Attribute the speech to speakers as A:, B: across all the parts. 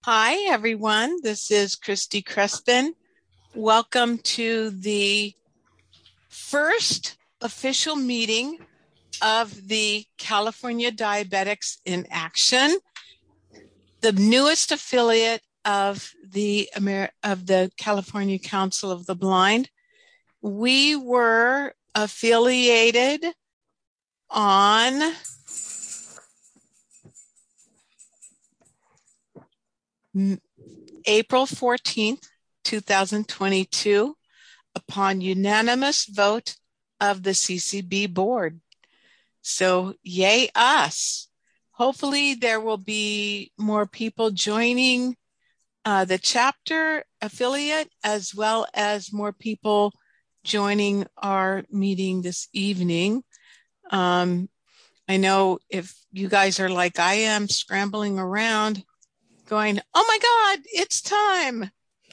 A: Hi, everyone. This is Christy Crespin. Welcome to the first official meeting of the California Diabetics in Action, the newest affiliate of the California Council of the Blind. We were affiliated on April 14th, 2022, upon unanimous vote of the CCB board. So yay us. Hopefully there will be more people joining the chapter affiliate, as well as more people joining our meeting this evening. I know if you guys are like I am, scrambling around going, oh my God, it's time.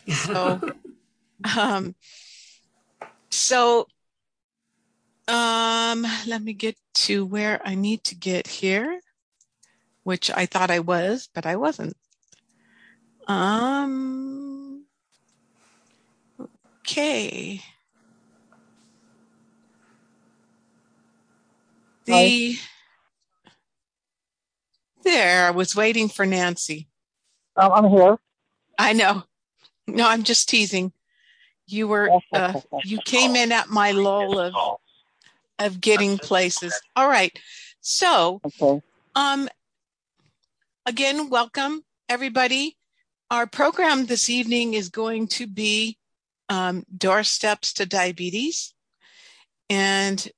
A: Let me get to where I need to get here, which I thought I was, but I wasn't. Okay. There, I was waiting for Nancy.
B: I'm here.
A: I know. No, I'm just teasing. You were, you came in at my lull of getting places. All right. So, again, welcome everybody. Our program this evening is going to be Doorsteps to Diabetes. And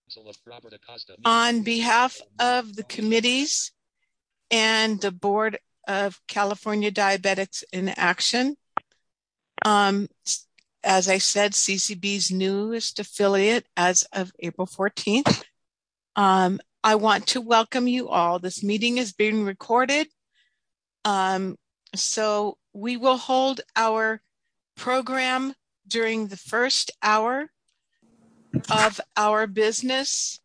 A: on behalf of the committees and the Board of California Diabetics in Action, as I said, CCB's newest affiliate as of April 14th, I want to welcome you all. This meeting is being recorded. So we will hold our program during the first hour of our business.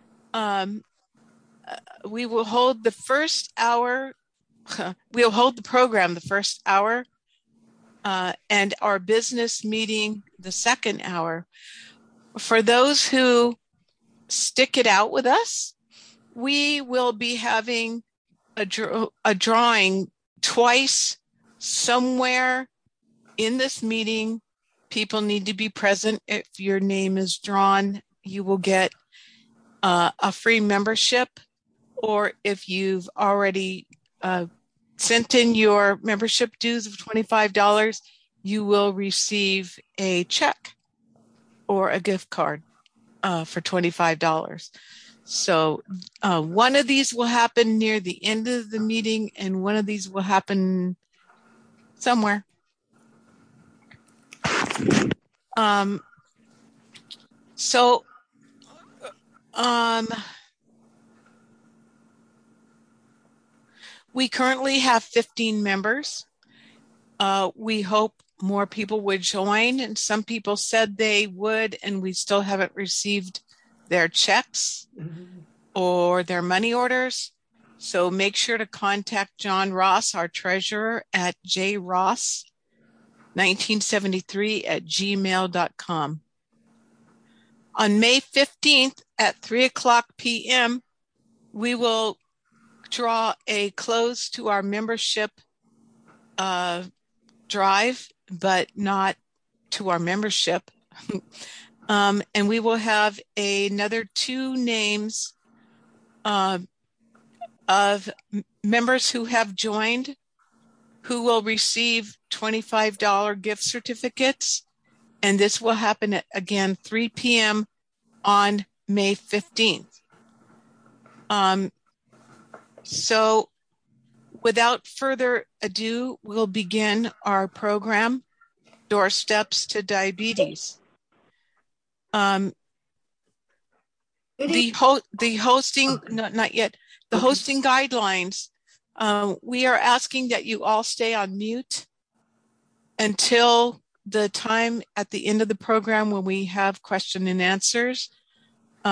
A: We will hold the first hour. We'll hold the program the first hour, and our business meeting the second hour. For those who stick it out with us, we will be having a drawing twice somewhere in this meeting. People need to be present. If your name is drawn, you will get a free membership, or if you've already sent in your membership dues of $25, you will receive a check or a gift card for $25. So one of these will happen near the end of the meeting, and one of these will happen somewhere. We currently have 15 members. We hope more people would join, and some people said they would, and we still haven't received their checks or their money orders. So make sure to contact John Ross, our treasurer, at jross1973@gmail.com. On May 15th at 3:00 p.m., we will draw a close to our membership drive, but not to our membership. And we will have another 2 names of members who have joined, who will receive $25 gift certificates. And this will happen at, again, 3 p.m. on May 15th. So without further ado, we'll begin our program, Doorsteps to Diabetes. The hosting, not yet. The hosting guidelines. We are asking that you all stay on mute until the time at the end of the program when we have question and answers.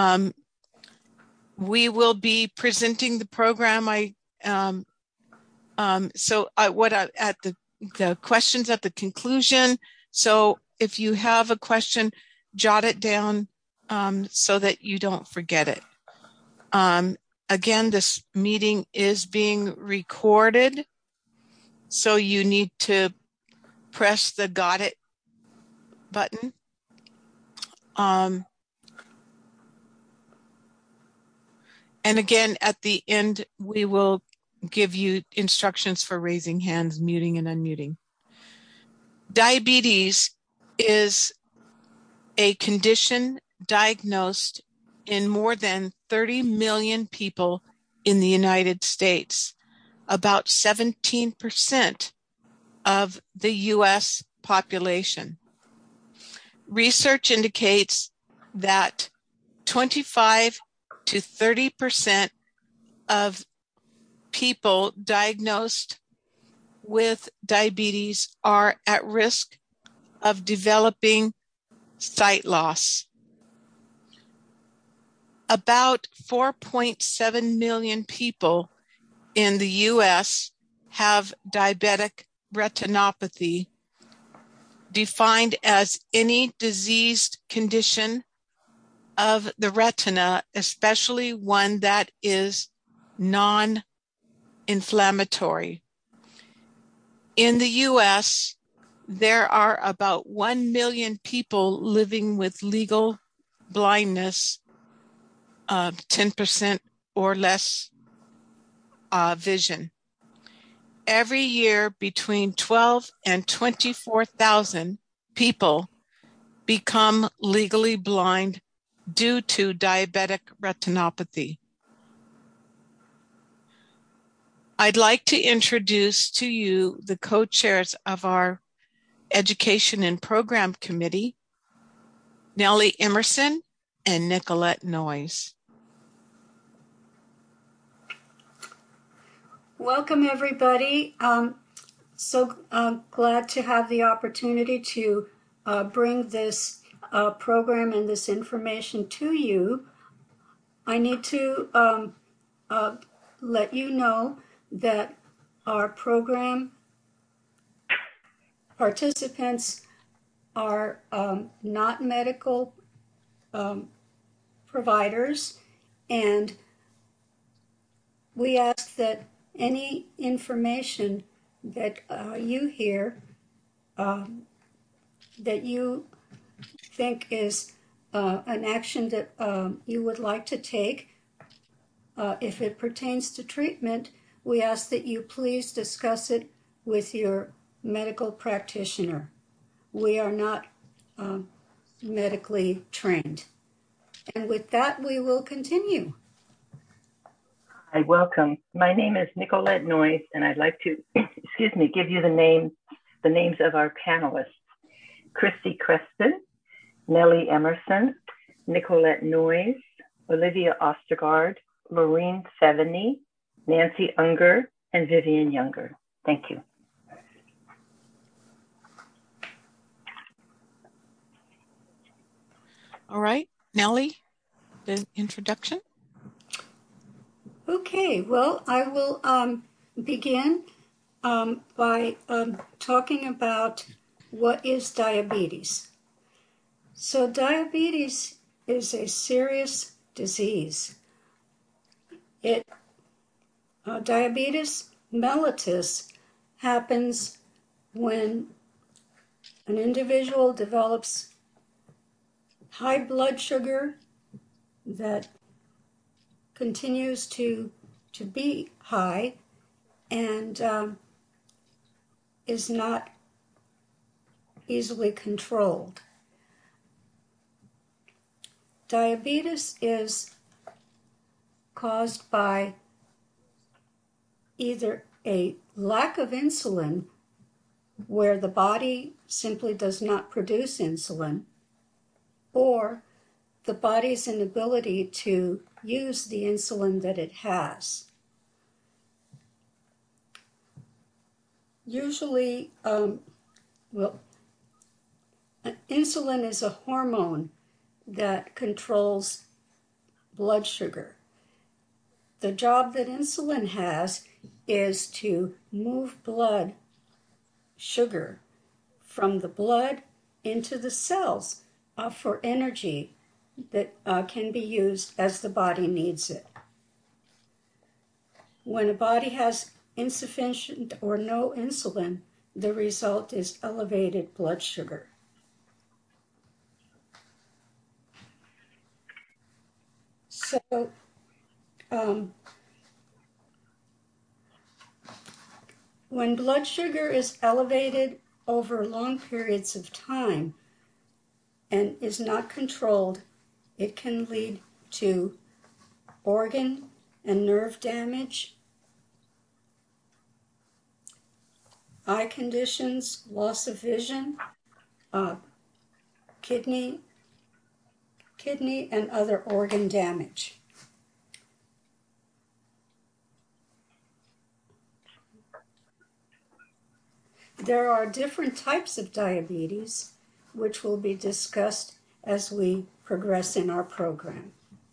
A: We will be presenting the program. At the questions at the conclusion. So if you have a question, jot it down so that you don't forget it. Again, this meeting is being recorded, so you need to press the got it button. And again, at the end, we will give you instructions for raising hands, muting and unmuting. Diabetes is a condition diagnosed in more than 30 million people in the United States, about 17% of the US population. Research indicates that 25 to 30% of people diagnosed with diabetes are at risk of developing sight loss. About 4.7 million people in the US have diabetic retinopathy, defined as any diseased condition of the retina, especially one that is non-inflammatory. In the US, there are about 1 million people living with legal blindness, 10% or less vision. Every year, between 12 and 24,000 people become legally blind due to diabetic retinopathy. I'd like to introduce to you the co-chairs of our Education and Program Committee, Nellie Emerson and Nicolette Noyes.
B: Welcome, everybody. So glad to have the opportunity to bring this program and this information to you. I need to let you know that our program participants are not medical providers, and we ask that any information that you hear that you think is an action that you would like to take, if it pertains to treatment, we ask that you please discuss it with your medical practitioner. We are not medically trained. And with that, we will continue.
C: Hi, welcome. My name is Nicolette Noyes, and I'd like to, give you the names of our panelists: Christy Creston, Nellie Emerson, Nicolette Noyes, Olivia Ostergaard, Laureen Seveny, Nancy Unger, and Vivian Younger. Thank you.
A: All right, Nellie, the introduction.
B: Okay, well, I will begin by talking about what is diabetes. So diabetes is a serious disease. Diabetes mellitus happens when an individual develops high blood sugar that continues to be high and is not easily controlled. Diabetes is caused by either a lack of insulin, where the body simply does not produce insulin, or the body's inability to use the insulin that it has. Usually, insulin is a hormone that controls blood sugar. The job that insulin has is to move blood sugar from the blood into the cells for energy that can be used as the body needs it. When a body has insufficient or no insulin, the result is elevated blood sugar. So, when blood sugar is elevated over long periods of time and is not controlled, it can lead to organ and nerve damage, eye conditions, loss of vision, kidney and other organ damage. There are different types of diabetes, which will be discussed as we progress in our program.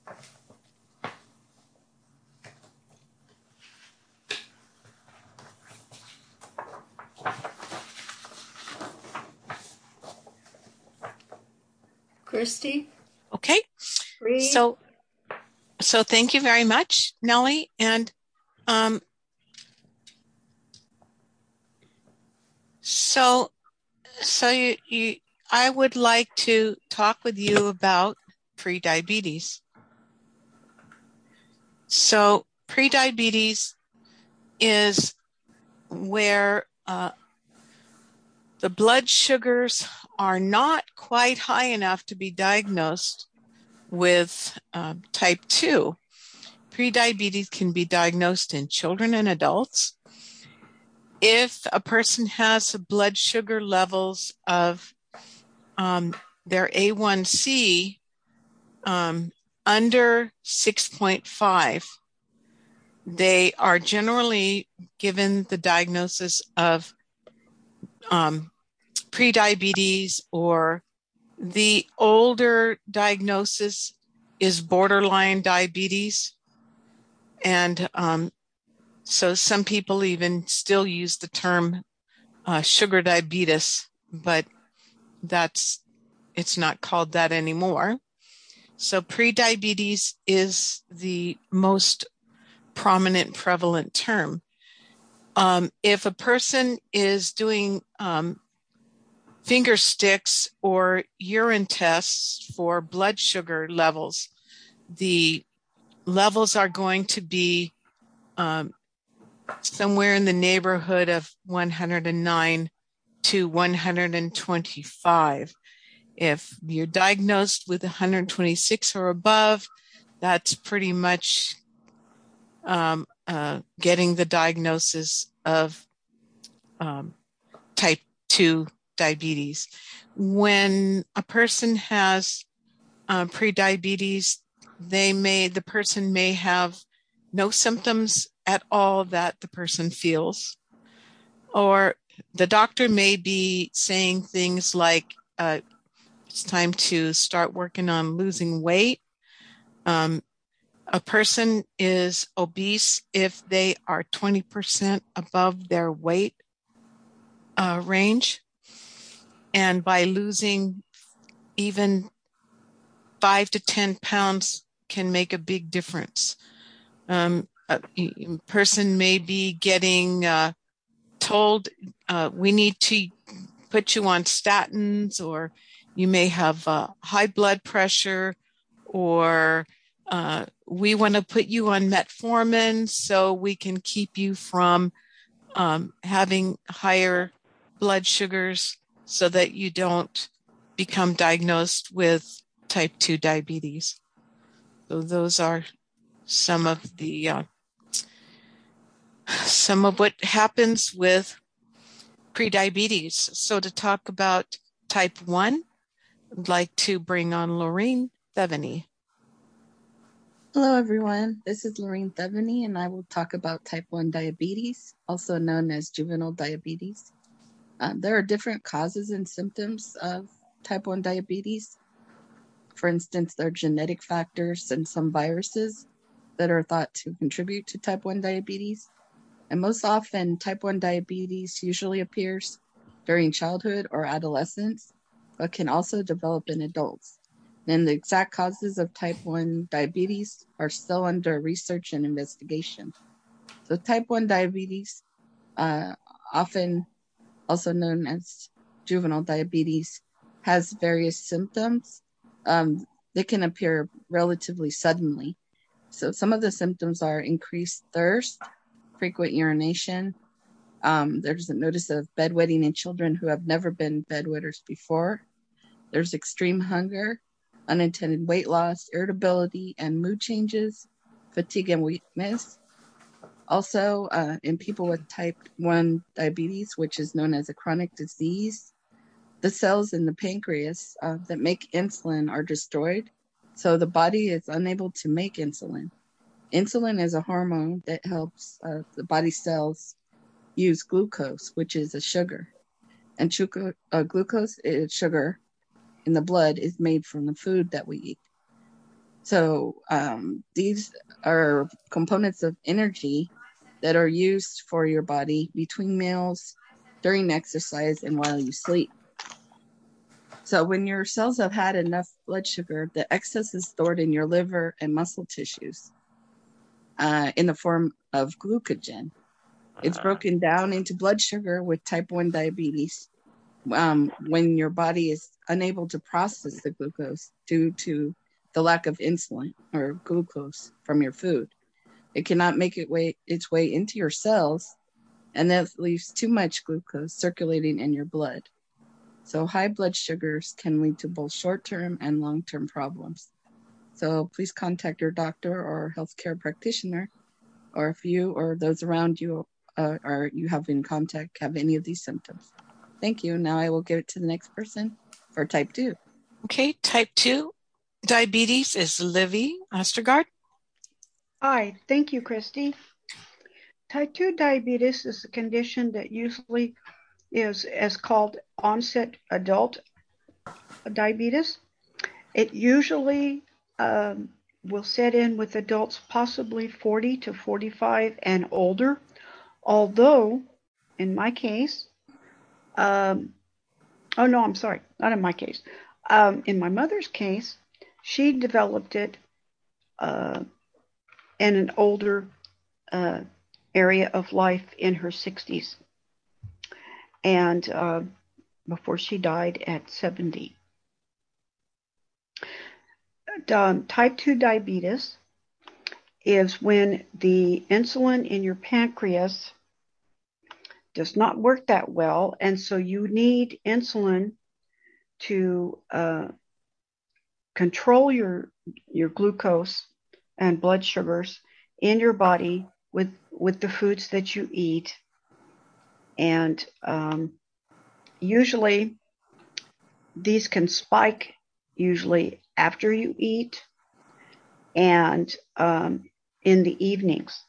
B: Christy?
A: Okay.
B: Read.
A: So thank you very much, Nellie. And I would like to talk with you about prediabetes. So prediabetes is where the blood sugars are not quite high enough to be diagnosed with type 2. Prediabetes can be diagnosed in children and adults. If a person has blood sugar levels of their A1C under 6.5, they are generally given the diagnosis of prediabetes, or the older diagnosis is borderline diabetes. And so some people even still use the term sugar diabetes, but it's not called that anymore. So prediabetes is the most prominent, prevalent term. If a person is doing finger sticks or urine tests for blood sugar levels, the levels are going to be somewhere in the neighborhood of 109 to 125. If you're diagnosed with 126 or above, that's pretty much getting the diagnosis of type 2 diabetes. When a person has prediabetes, the person may have no symptoms at all that the person feels, or the doctor may be saying things like, it's time to start working on losing weight. A person is obese if they are 20% above their weight range. And by losing even 5 to 10 pounds can make a big difference. A person may be getting told, we need to put you on statins, or you may have high blood pressure, or we want to put you on metformin so we can keep you from having higher blood sugars so that you don't become diagnosed with type 2 diabetes. So those are some of what happens with prediabetes. So to talk about type 1, I'd like to bring on Lorraine Theveny.
D: Hello, everyone. This is Lorraine Theveny, and I will talk about type 1 diabetes, also known as juvenile diabetes. There are different causes and symptoms of type 1 diabetes. For instance, there are genetic factors and some viruses that are thought to contribute to type 1 diabetes. And most often, type 1 diabetes usually appears during childhood or adolescence, but can also develop in adults. And the exact causes of type 1 diabetes are still under research and investigation. So type 1 diabetes, often also known as juvenile diabetes, has various symptoms. They can appear relatively suddenly. So some of the symptoms are increased thirst, frequent urination. There's a notice of bedwetting in children who have never been bedwetters before. There's extreme hunger, unintended weight loss, irritability and mood changes, fatigue and weakness. Also, in people with type 1 diabetes, which is known as a chronic disease, the cells in the pancreas that make insulin are destroyed, so the body is unable to make insulin. Insulin is a hormone that helps the body cells use glucose, which is a sugar. And glucose is sugar in the blood is made from the food that we eat. So these are components of energy that are used for your body between meals, during exercise, and while you sleep. So when your cells have had enough blood sugar, the excess is stored in your liver and muscle tissues in the form of glycogen. It's broken down into blood sugar with type 1 diabetes when your body is unable to process the glucose due to the lack of insulin or glucose from your food. It cannot make its way into your cells, and that leaves too much glucose circulating in your blood. So high blood sugars can lead to both short-term and long-term problems. So please contact your doctor or healthcare practitioner, or if you or those around you or you have in contact have any of these symptoms. Thank you. Now I will give it to the next person for type 2.
A: Okay, type 2 diabetes is Livy Ostergaard.
E: Hi, thank you, Christy. Type 2 diabetes is a condition that usually is as called onset adult diabetes. It usually will set in with adults possibly 40 to 45 and older, although in my case, in my mother's case, she developed it in an older area of life in her 60s, and before she died at 70. Type 2 diabetes is when the insulin in your pancreas does not work that well, and so you need insulin to control your glucose and blood sugars in your body with the foods that you eat. And usually these can spike usually after you eat and in the evenings.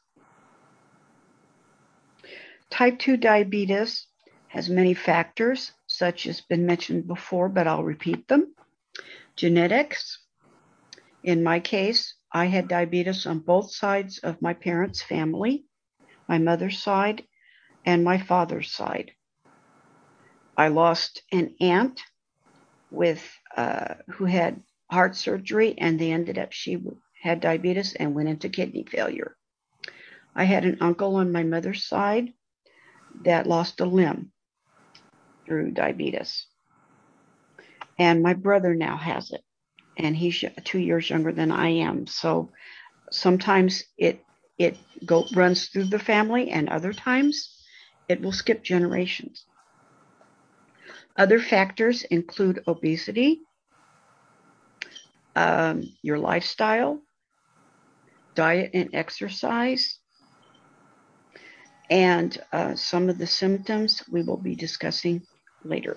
E: Type 2 diabetes has many factors, such as been mentioned before, but I'll repeat them. Genetics. In my case, I had diabetes on both sides of my parents' family, my mother's side and my father's side. I lost an aunt who had heart surgery, and she had diabetes and went into kidney failure. I had an uncle on my mother's side that lost a limb through diabetes. And my brother now has it, and he's 2 years younger than I am. So sometimes it runs through the family, and other times it will skip generations. Other factors include obesity, your lifestyle, diet and exercise, and some of the symptoms we will be discussing later.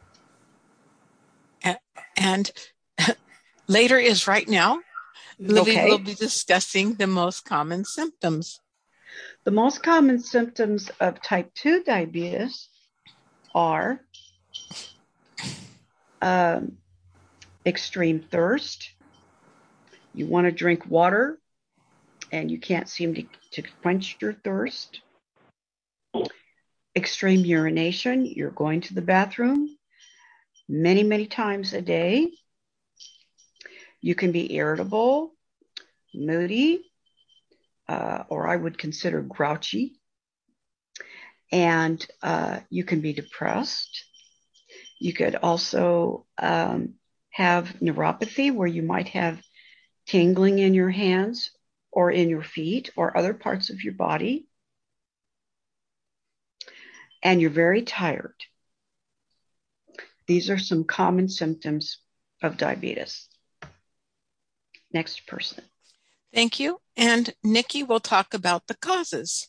A: And later is right now. Livy will be discussing the most common symptoms.
E: The most common symptoms of type 2 diabetes are extreme thirst. You want to drink water and you can't seem to quench your thirst. extreme urination. You're going to the bathroom many, many times a day. You can be irritable, moody, or I would consider grouchy. And you can be depressed. You could also have neuropathy, where you might have tingling in your hands or in your feet or other parts of your body. And you're very tired. These are some common symptoms of diabetes. Next person.
A: Thank you. And Nikki will talk about the causes.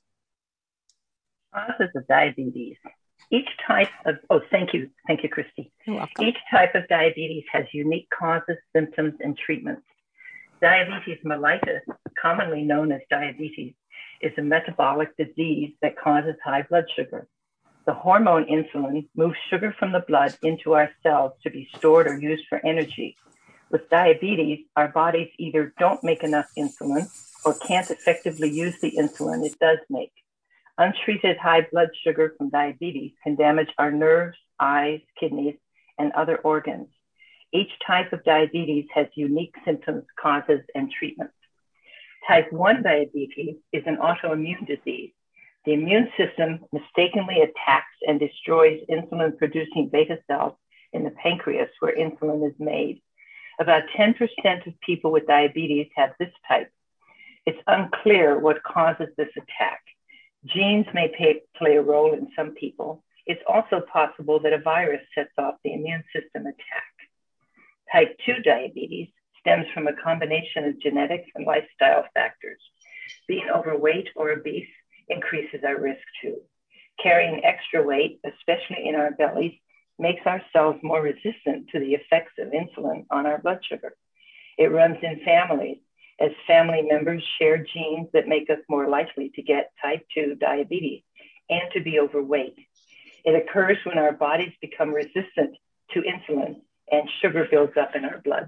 C: Causes of diabetes. Each type of, thank you, Christy.
A: You're welcome.
C: Each type of diabetes has unique causes, symptoms, and treatments. Diabetes mellitus, commonly known as diabetes, is a metabolic disease that causes high blood sugar. The hormone insulin moves sugar from the blood into our cells to be stored or used for energy. With diabetes, our bodies either don't make enough insulin or can't effectively use the insulin it does make. Untreated high blood sugar from diabetes can damage our nerves, eyes, kidneys, and other organs. Each type of diabetes has unique symptoms, causes, and treatments. Type 1 diabetes is an autoimmune disease. The immune system mistakenly attacks and destroys insulin-producing beta cells in the pancreas where insulin is made. About 10% of people with diabetes have this type. It's unclear what causes this attack. Genes may play a role in some people. It's also possible that a virus sets off the immune system attack. Type 2 diabetes stems from a combination of genetics and lifestyle factors. Being overweight or obese increases our risk too. Carrying extra weight, especially in our bellies, makes our cells more resistant to the effects of insulin on our blood sugar. It runs in families, as family members share genes that make us more likely to get type 2 diabetes and to be overweight. It occurs when our bodies become resistant to insulin and sugar builds up in our blood.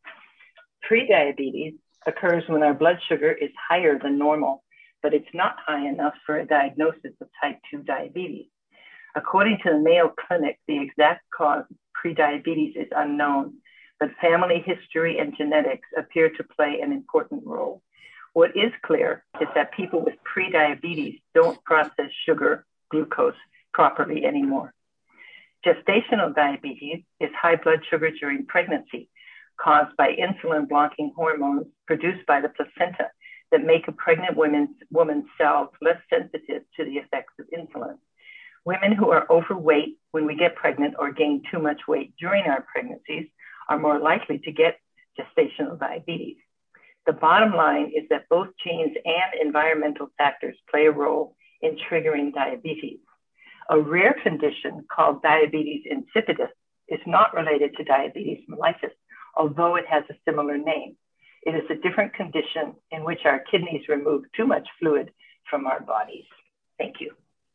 C: Prediabetes occurs when our blood sugar is higher than normal, but it's not high enough for a diagnosis of type 2 diabetes. According to the Mayo Clinic, the exact cause of prediabetes is unknown, but family history and genetics appear to play an important role. What is clear is that people with prediabetes don't process sugar, glucose, properly anymore. Gestational diabetes is high blood sugar during pregnancy, caused by insulin-blocking hormones produced by the placenta that make a pregnant woman's cells less sensitive to the effects of insulin. Women who are overweight when we get pregnant or gain too much weight during our pregnancies are more likely to get gestational diabetes. The bottom line is that both genes and environmental factors play a role in triggering diabetes. A rare condition called diabetes insipidus is not related to diabetes mellitus, although it has a similar name. It is a different condition in which our kidneys remove too much fluid from our bodies. Thank you.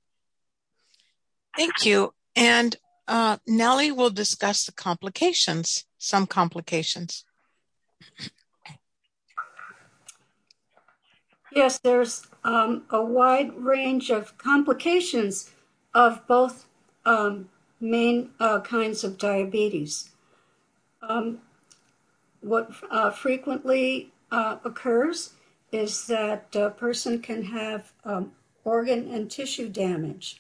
A: Thank you. And Nellie will discuss the complications, some complications.
B: Yes, there's a wide range of complications of both main kinds of diabetes. What frequently occurs is that a person can have organ and tissue damage.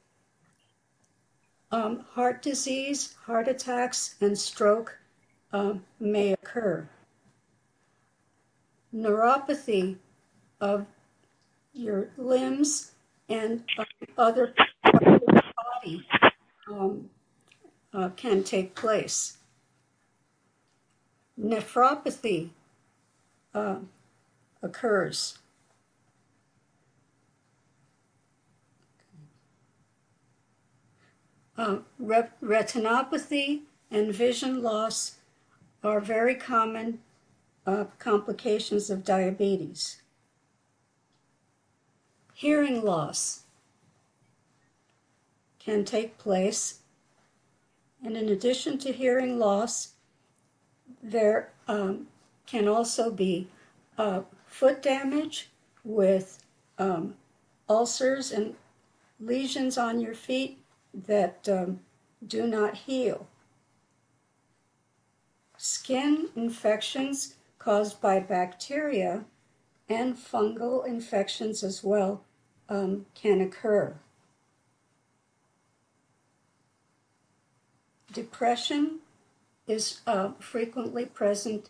B: Heart disease, heart attacks, and stroke may occur. Neuropathy of your limbs and other parts of the body can take place. Nephropathy occurs. Retinopathy and vision loss are very common complications of diabetes. Hearing loss can take place, and in addition to hearing loss, there can also be foot damage with ulcers and lesions on your feet that do not heal, skin infections caused by bacteria and fungal infections as well can occur. Depression is frequently present,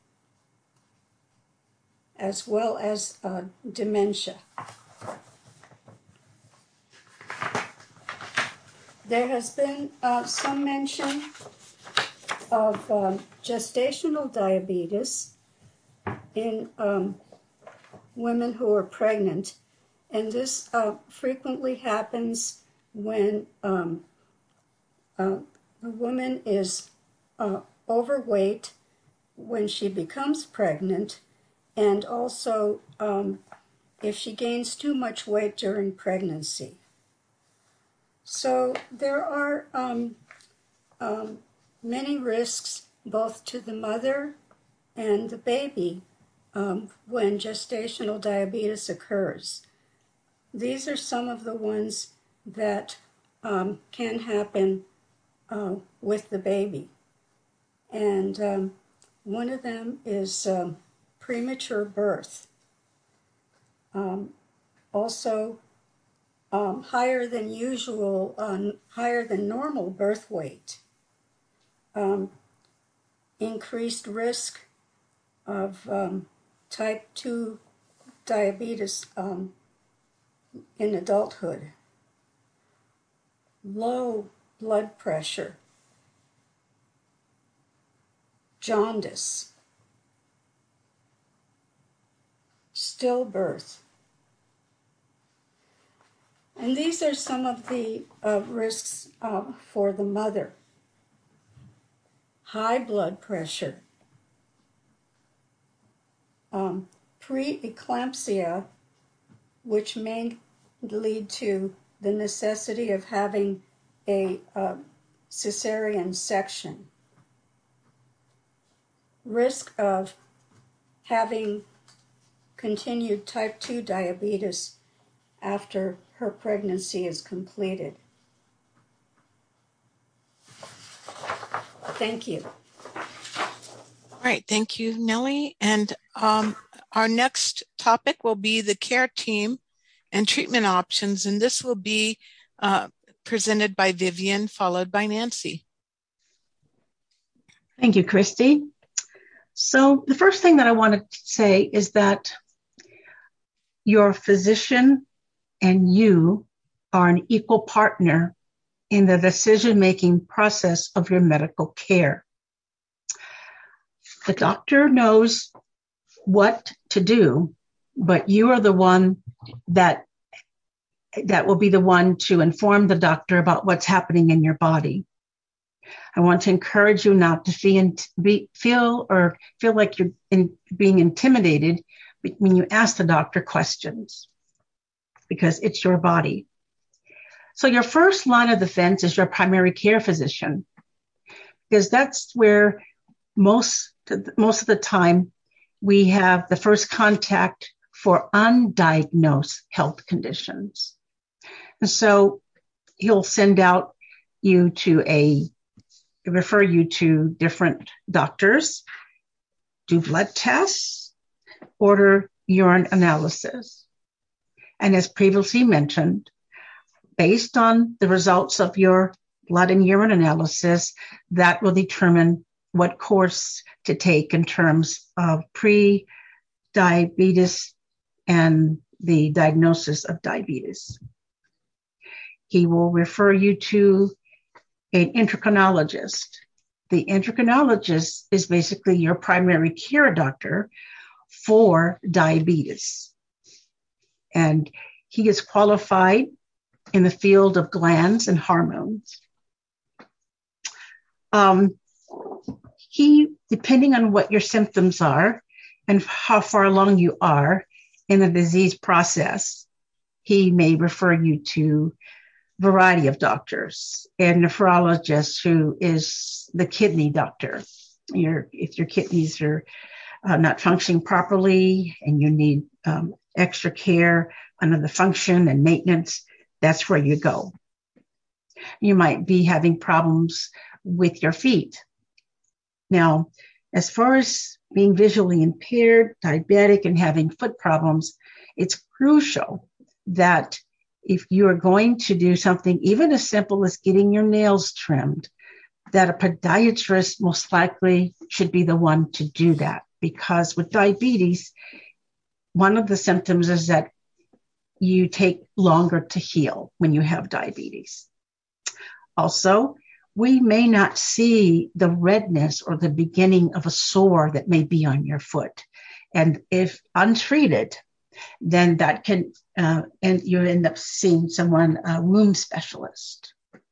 B: as well as dementia. There has been some mention of gestational diabetes in women who are pregnant, and this frequently happens when the woman is overweight when she becomes pregnant, and also if she gains too much weight during pregnancy. So there are many risks both to the mother and the baby when gestational diabetes occurs. These are some of the ones that can happen with the baby. And one of them is premature birth. Also, higher than usual, higher than normal birth weight. Increased risk of type 2 diabetes in adulthood. Low blood pressure. Jaundice. Stillbirth. And these are some of the risks for the mother. High blood pressure. Preeclampsia, which may lead to the necessity of having a cesarean section. Risk of having continued type 2 diabetes after her pregnancy is completed. Thank you.
A: All right, thank you, Nellie. And our next topic will be the care team and treatment options, and this will be presented by Vivian, followed by Nancy.
F: Thank you, Christy. So the first thing that I want to say is that your physician and you are an equal partner in the decision-making process of your medical care. The doctor knows what to do, but you are the one that will be the one to inform the doctor about what's happening in your body. I want to encourage you not to feel like you're being intimidated when you ask the doctor questions, because it's your body. So your first line of defense is your primary care physician, because that's where most of the time we have the first contact for undiagnosed health conditions. And so he'll refer you to different doctors, do blood tests, order urine analysis. And as previously mentioned, based on the results of your blood and urine analysis, that will determine what course to take in terms of pre-diabetes and the diagnosis of diabetes. He will refer you to an endocrinologist. The endocrinologist is basically your primary care doctor for diabetes. And he is qualified in the field of glands and hormones. He, depending on what your symptoms are and how far along you are in the disease process, he may refer you to a variety of doctors. And nephrologist, who is the kidney doctor. If your kidneys are not functioning properly and you need extra care under the function and maintenance, that's where you go. You might be having problems with your feet. Now, as far as being visually impaired, diabetic, and having foot problems, it's crucial that if you are going to do something even as simple as getting your nails trimmed, that a podiatrist most likely should be the one to do that. Because with diabetes, one of the symptoms is that you take longer to heal when you have diabetes. Also, we may not see the redness or the beginning of a sore that may be on your foot. And if untreated, then that can, and you end up seeing someone, a wound specialist.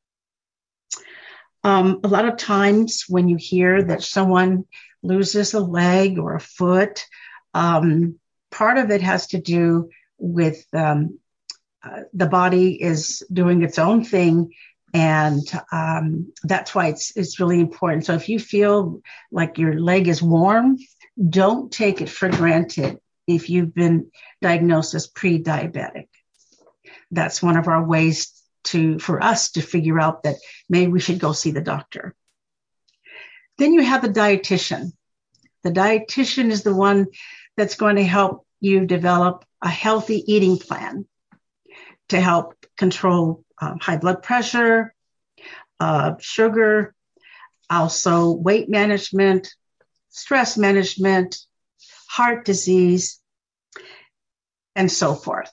F: A lot of times when you hear that someone loses a leg or a foot, part of it has to do with the body is doing its own thing. And that's why it's really important. So if you feel like your leg is warm, don't take it for granted if you've been diagnosed as pre-diabetic. That's one of our ways for us to figure out that maybe we should go see the doctor. Then you have the dietitian. The dietitian is the one that's going to help you develop a healthy eating plan to help control high blood pressure, sugar, also weight management, stress management, heart disease, and so forth.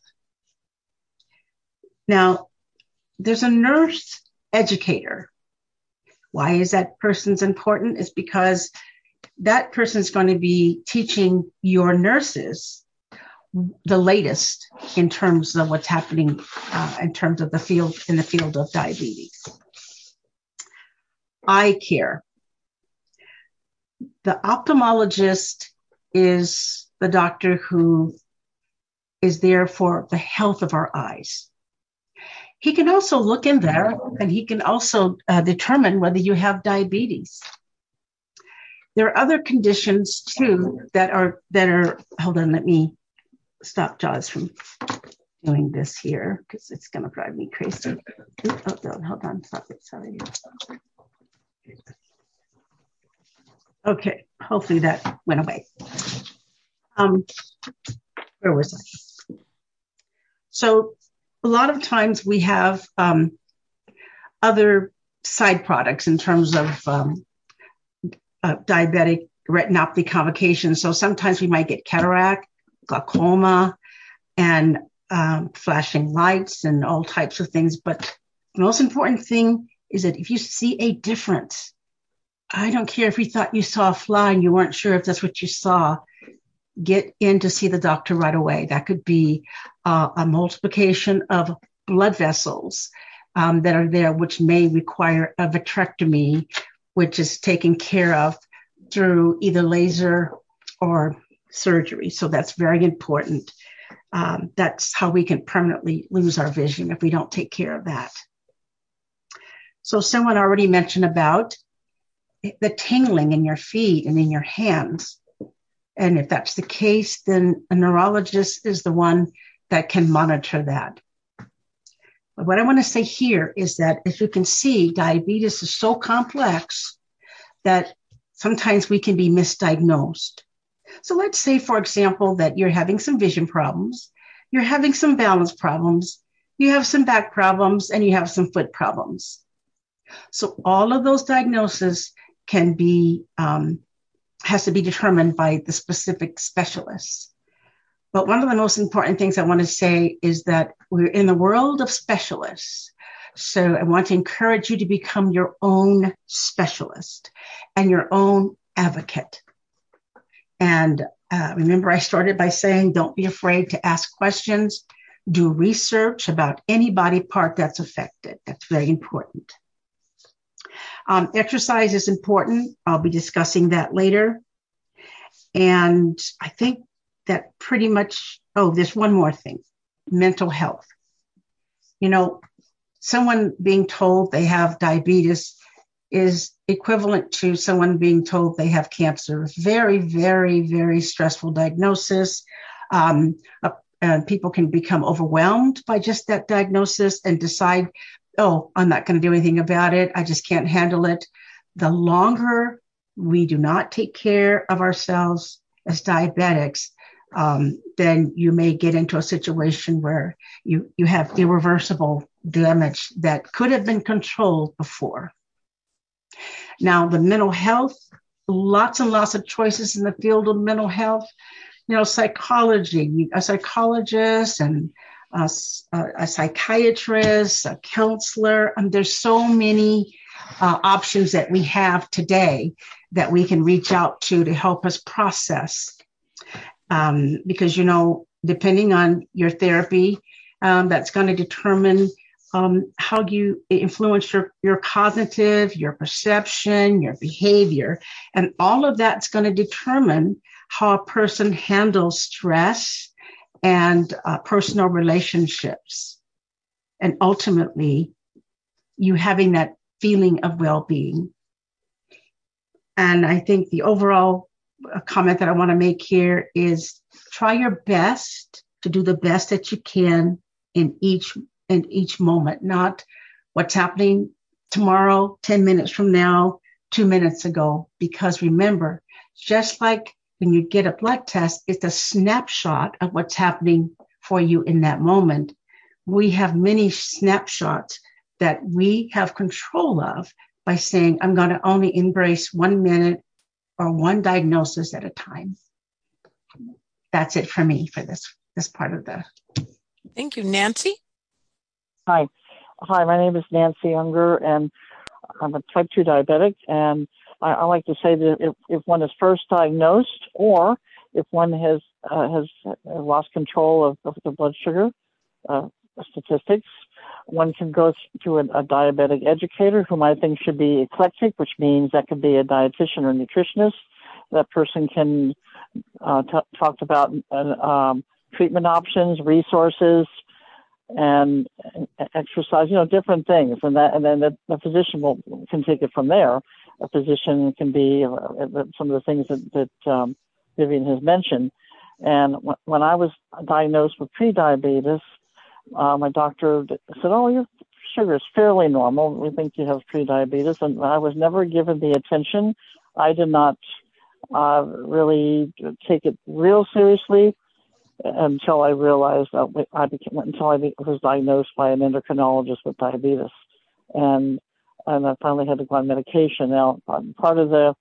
F: Now, there's a nurse educator. Why is that person's important? It's because that person's going to be teaching your nurses the latest in terms of what's happening in terms of the field of diabetes. Eye care. The ophthalmologist is the doctor who is there for the health of our eyes. He can also look in there and he can also determine whether you have diabetes. There are other conditions too that are, hold on, let me stop Jaws from doing this here because it's going to drive me crazy. Oh, no, hold on, stop it, sorry. Okay, hopefully that went away. Where was I? So a lot of times we have other side products in terms of diabetic retinopathy complications. So sometimes we might get cataract, glaucoma, and flashing lights and all types of things. But the most important thing is that if you see a difference, I don't care if you thought you saw a fly and you weren't sure if that's what you saw, get in to see the doctor right away. That could be a multiplication of blood vessels that are there, which may require a vitrectomy, which is taken care of through either laser or surgery. So that's very important. That's how we can permanently lose our vision if we don't take care of that. So someone already mentioned about the tingling in your feet and in your hands. And if that's the case, then a neurologist is the one that can monitor that. But what I want to say here is that, as you can see, diabetes is so complex that sometimes we can be misdiagnosed. So let's say, for example, that you're having some vision problems, you're having some balance problems, you have some back problems, and you have some foot problems. So all of those diagnoses can be has to be determined by the specific specialists. But one of the most important things I want to say is that we're in the world of specialists. So I want to encourage you to become your own specialist and your own advocate. And remember, I started by saying, don't be afraid to ask questions. Do research about any body part that's affected. That's very important. Exercise is important. I'll be discussing that later. And I think that pretty much, there's one more thing, mental health. You know, someone being told they have diabetes is equivalent to someone being told they have cancer. Very, very, very stressful diagnosis. and people can become overwhelmed by just that diagnosis and decide, oh, I'm not going to do anything about it. I just can't handle it. The longer we do not take care of ourselves as diabetics, then you may get into a situation where you have irreversible damage that could have been controlled before. Now, the mental health, lots and lots of choices in the field of mental health. Psychology, a psychologist and a psychiatrist, a counselor. There's so many options that we have today that we can reach out to help us process. Because, depending on your therapy, that's going to determine how you influence your cognitive, your perception, your behavior. And all of that's going to determine how a person handles stress and personal relationships. And ultimately, you having that feeling of well-being. And I think the overall comment that I want to make here is try your best to do the best that you can in each moment, not what's happening tomorrow, 10 minutes from now, 2 minutes ago. Because remember, just like when you get a blood test, it's a snapshot of what's happening for you in that moment. We have many snapshots that we have control of by saying, I'm going to only embrace 1 minute or one diagnosis at a time. That's it for me for this part of the.
A: Thank you. Nancy?
G: Hi, my name is Nancy Unger, and I'm a type 2 diabetic, and I like to say that if one is first diagnosed or if one has lost control of the blood sugar statistics, one can go to a diabetic educator, whom I think should be eclectic, which means that could be a dietitian or nutritionist. That person can talk about treatment options, resources, and exercise, different things, and then the physician can take it from there. A physician can be some of the things that Vivian has mentioned. And when I was diagnosed with prediabetes, my doctor said, "Oh, your sugar is fairly normal. We think you have prediabetes." And I was never given the attention. I did not really take it real seriously until I realized until I was diagnosed by an endocrinologist with diabetes, and I finally had to go on medication. Now, part of the,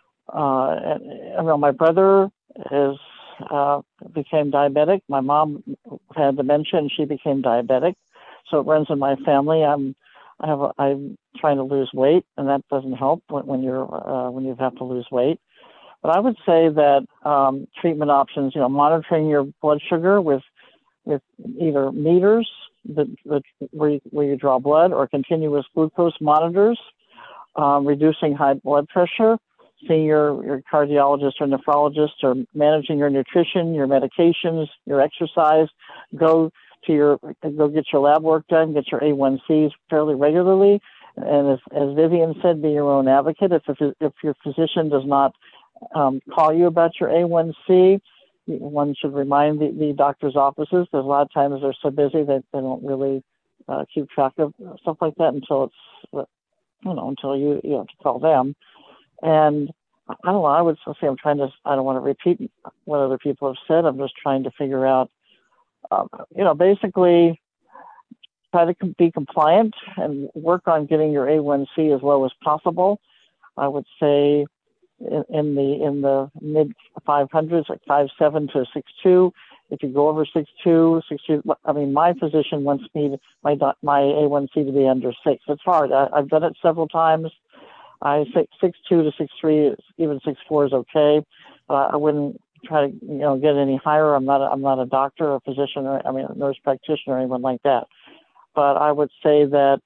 G: my brother became diabetic. My mom had dementia, and she became diabetic, so it runs in my family. I'm trying to lose weight, and that doesn't help when you have to lose weight. But I would say that treatment options, monitoring your blood sugar with either meters where you draw blood, or continuous glucose monitors, reducing high blood pressure, seeing your cardiologist or nephrologist, or managing your nutrition, your medications, your exercise. Go get your lab work done, get your A1Cs fairly regularly, and as Vivian said, be your own advocate. If your physician does not call you about your A1C, one should remind the doctor's offices, because a lot of times they're so busy that they don't really keep track of stuff like that until until you have to call them. And I don't know, I would say I don't want to repeat what other people have said. I'm just trying to figure out, basically try to be compliant and work on getting your A1C as low as possible. I would say in the mid 500s, like 5.7 to 6.2. If you go over 6.2, my physician wants me my A1C to be under 6. It's hard. I've done it several times. I say 6.2 to 6.3, even 6.4 is okay. I wouldn't try to get any higher. I'm not a doctor or a physician or a nurse practitioner or anyone like that. But I would say that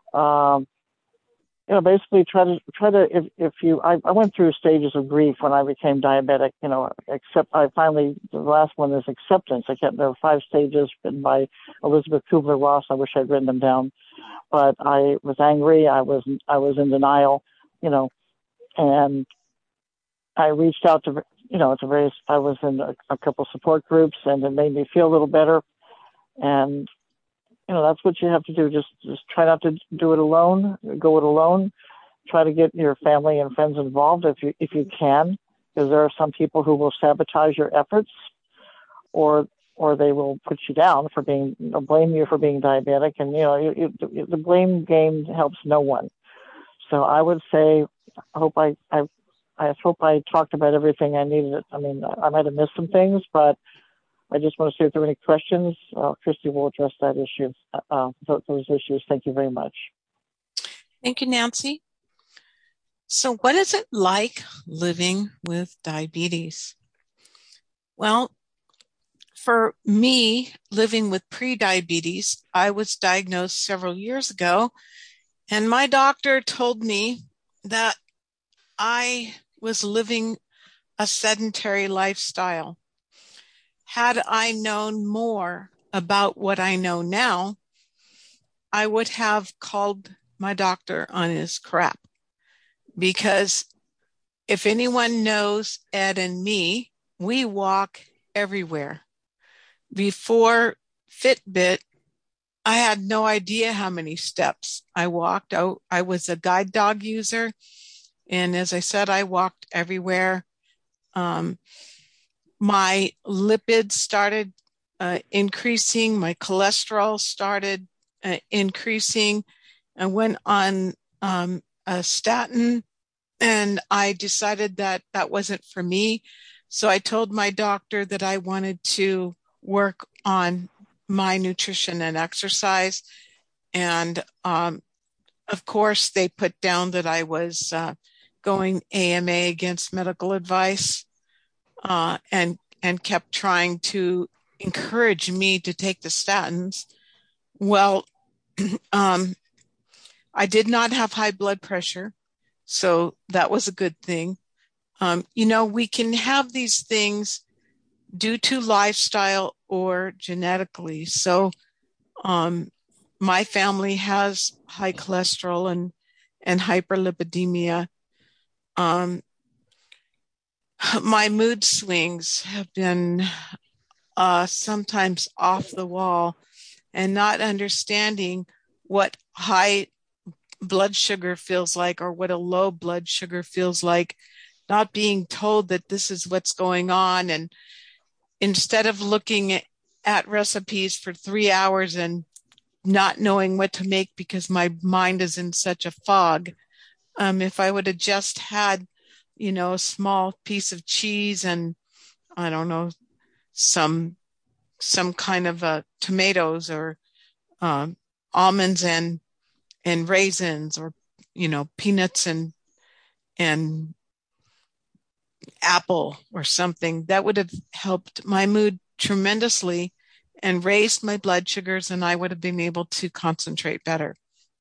G: basically try to I went through stages of grief when I became diabetic, except the last one is acceptance. There were 5 stages written by Elizabeth Kubler-Ross. I wish I'd written them down, but I was angry. I was in denial, and I reached out I was in a couple support groups, and it made me feel a little better. And, that's what you have to do. Just try not to do it alone, go it alone. Try to get your family and friends involved if you can, because there are some people who will sabotage your efforts, or they will put you down for blame you for being diabetic. And, the blame game helps no one. So I would say, I hope I talked about everything I needed. I mean, I might have missed some things, but I just want to see if there are any questions. Christy will address that issue, those issues. Thank you very much.
A: Thank you, Nancy. So what is it like living with diabetes? Well, for me, living with prediabetes, I was diagnosed several years ago, and my doctor told me that I was living a sedentary lifestyle. Had I known more about what I know now, I would have called my doctor on his crap. Because if anyone knows Ed and me, we walk everywhere. Before Fitbit, I had no idea how many steps I walked. I was a guide dog user. And as I said, I walked everywhere. My lipids started increasing. My cholesterol started increasing. I went on a statin, and I decided that wasn't for me. So I told my doctor that I wanted to work on my nutrition and exercise. And of course, they put down that I was going AMA against medical advice, and kept trying to encourage me to take the statins. Well, I did not have high blood pressure, so that was a good thing. We can have these things due to lifestyle or genetically. So my family has high cholesterol and hyperlipidemia. My mood swings have been sometimes off the wall, and not understanding what high blood sugar feels like or what a low blood sugar feels like, not being told that this is what's going on. And instead of looking at recipes for 3 hours and not knowing what to make because my mind is in such a fog, if I would have just had, a small piece of cheese and, I don't know, some kind of tomatoes or almonds and raisins, or peanuts and apple or something, that would have helped my mood tremendously and raised my blood sugars, and I would have been able to concentrate better.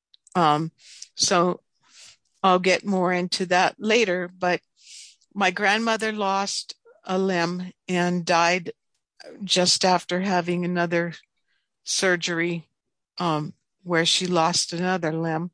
A: So I'll get more into that later, but my grandmother lost a limb and died just after having another surgery, where she lost another limb.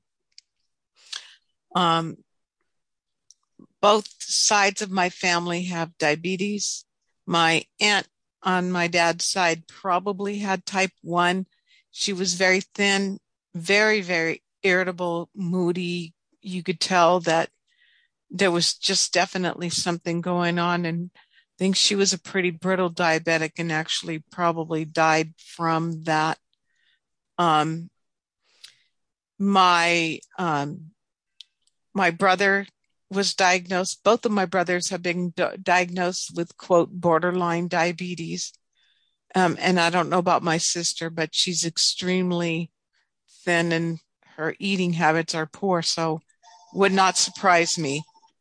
A: Both sides of my family have diabetes. My aunt on my dad's side probably had type 1. She was very thin, very, very irritable, moody. You could tell that there was just definitely something going on, and I think she was a pretty brittle diabetic and actually probably died from that. My brother was diagnosed. Both of my brothers have been diagnosed with, quote, borderline diabetes. And I don't know about my sister, but she's extremely thin and her eating habits are poor, so would not surprise me.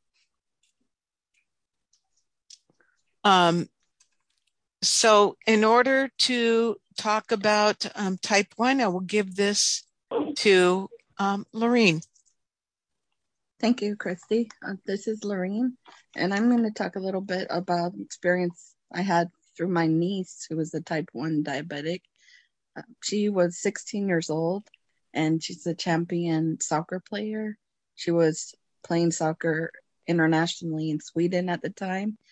A: So in order to talk about type 1, I will give this to Lorene.
D: Thank you, Christy. This is Lorene, and I'm going to talk a little bit about the experience I had through my niece, who was a type 1 diabetic. She was 16 years old, and she's a champion soccer player. She was playing soccer internationally in Sweden at the time,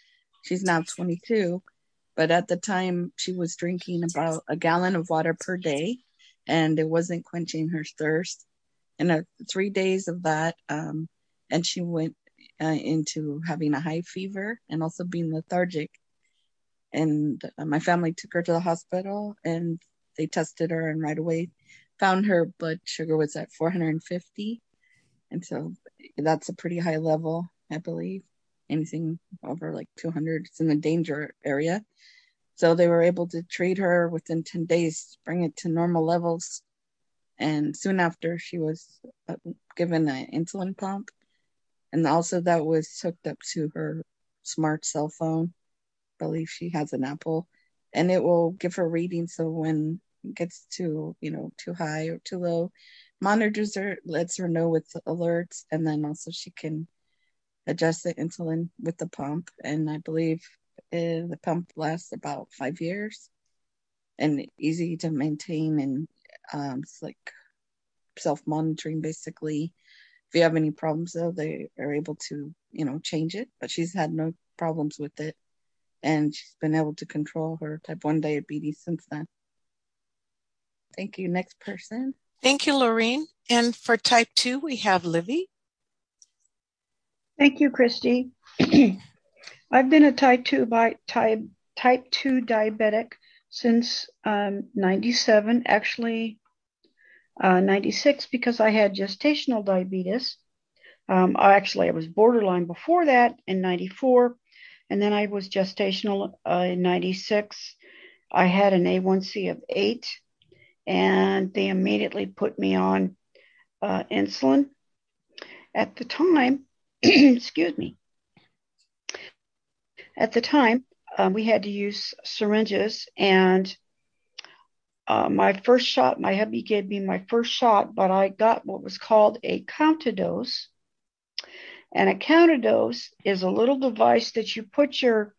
D: She's now 22, but at the time she was drinking about a gallon of water per day, and it wasn't quenching her thirst. And 3 days of that, and she went into having a high fever and also being lethargic. And my family took her to the hospital, and they tested her, and right away found her blood sugar was at 450. And so that's a pretty high level, I believe. Anything over like 200 is in the danger area. So they were able to treat her within 10 days, bring it to normal levels. And soon after, she was given an insulin pump. And also that was hooked up to her smart cell phone. I believe she has an Apple. And it will give her readings. So when it gets to, too high or too low, monitors her, lets her know with alerts. And then also she can adjust the insulin with the pump. And I believe the pump lasts about 5 years and easy to maintain. And it's like self-monitoring basically. If you have any problems though, they are able to, change it, but she's had no problems with it. And she's been able to control her type 1 diabetes since then. Thank you. Next person.
A: Thank you, Lorene. And for type 2, we have Livy.
E: Thank you, Christy. I've been a type 2 diabetic since 97, actually 96, because I had gestational diabetes. I was borderline before that in 94, and then I was gestational in 96. I had an A1C of 8, and they immediately put me on insulin. At the time, excuse me. At the time, we had to use syringes, and my first shot, my hubby gave me my first shot, but I got what was called a countadose. And a countadose is a little device that you put your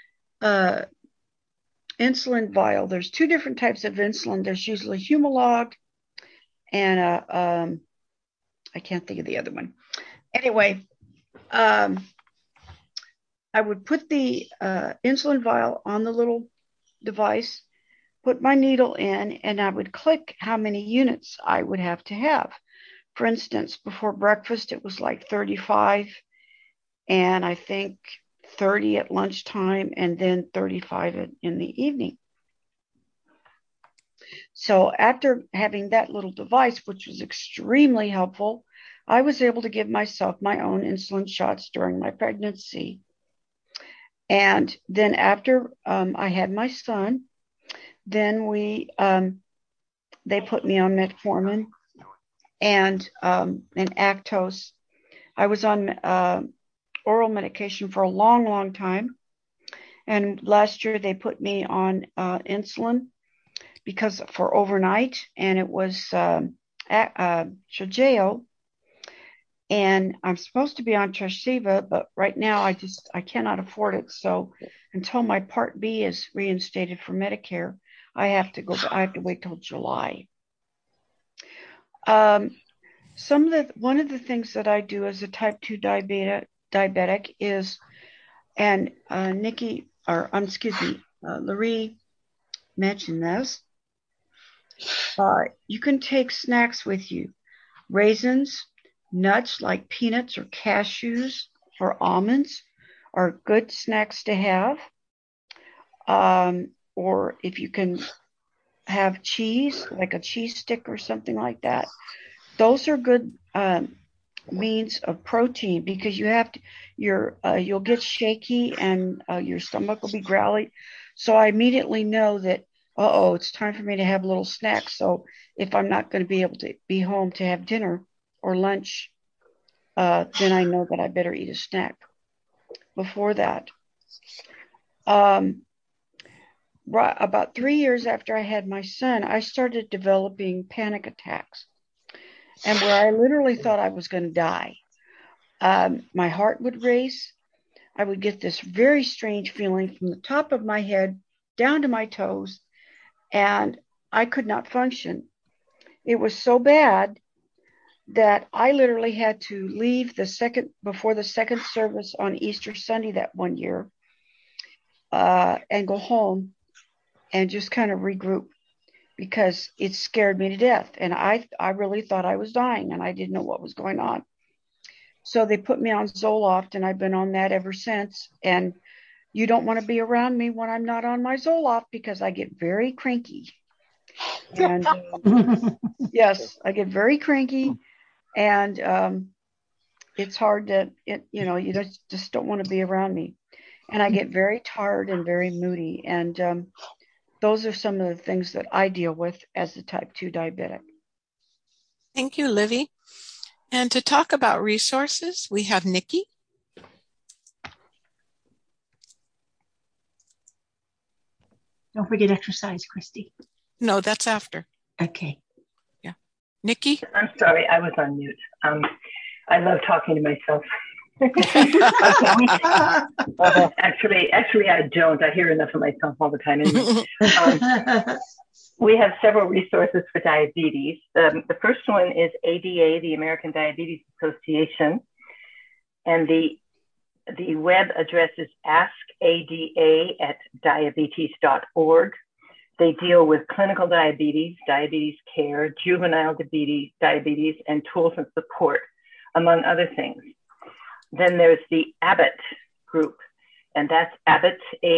E: insulin vial. There's 2 different types of insulin. There's usually Humalog and I can't think of the other one. Anyway, I would put the insulin vial on the little device, put my needle in, and I would click how many units I would have to have. For instance, before breakfast, it was like 35, and I think 30 at lunchtime, and then 35 in the evening. So after having that little device, which was extremely helpful, I was able to give myself my own insulin shots during my pregnancy. And then after I had my son, then they put me on metformin and Actos. I was on oral medication for a long, long time. And last year they put me on insulin because for overnight, and it was Shajeo. And I'm supposed to be on Tresiba, but right now I cannot afford it. So until my Part B is reinstated for Medicare, I have to wait till July. One of the things that I do as a type 2 diabetic is, and Larry mentioned this, you can take snacks with you. Raisins, nuts like peanuts or cashews or almonds are good snacks to have. Or if you can have cheese, like a cheese stick or something like that, those are good means of protein, because you'll get shaky and your stomach will be growly. So I immediately know that, it's time for me to have a little snack. So if I'm not going to be able to be home to have dinner or lunch, then I know that I better eat a snack before that. About 3 years after I had my son, I started developing panic attacks, and where I literally thought I was going to die. My heart would race. I would get this very strange feeling from the top of my head down to my toes, and I could not function. It was so bad that I literally had to leave before the second service on Easter Sunday that one year. and go home and just kind of regroup, because it scared me to death. And I really thought I was dying, and I didn't know what was going on. So they put me on Zoloft, and I've been on that ever since. And you don't want to be around me when I'm not on my Zoloft, because I get very cranky. And yes, I get very cranky, and it's hard to, you just don't want to be around me. And I get very tired and very moody. And those are some of the things that I deal with as a type 2 diabetic.
A: Thank you, Livy. And to talk about resources, we have Nikki.
F: Don't forget exercise, Christy.
A: No, that's after.
F: Okay.
A: Yeah. Nikki?
C: I'm sorry, I was on mute. I love talking to myself. Actually, I don't. I hear enough of myself all the time. We have several resources for diabetes. The first one is ADA, the American Diabetes Association, and the web address is askada@diabetes.org. They deal with clinical diabetes, diabetes care, juvenile diabetes, and tools and support, among other things. Then there's the Abbott group, and that's Abbott,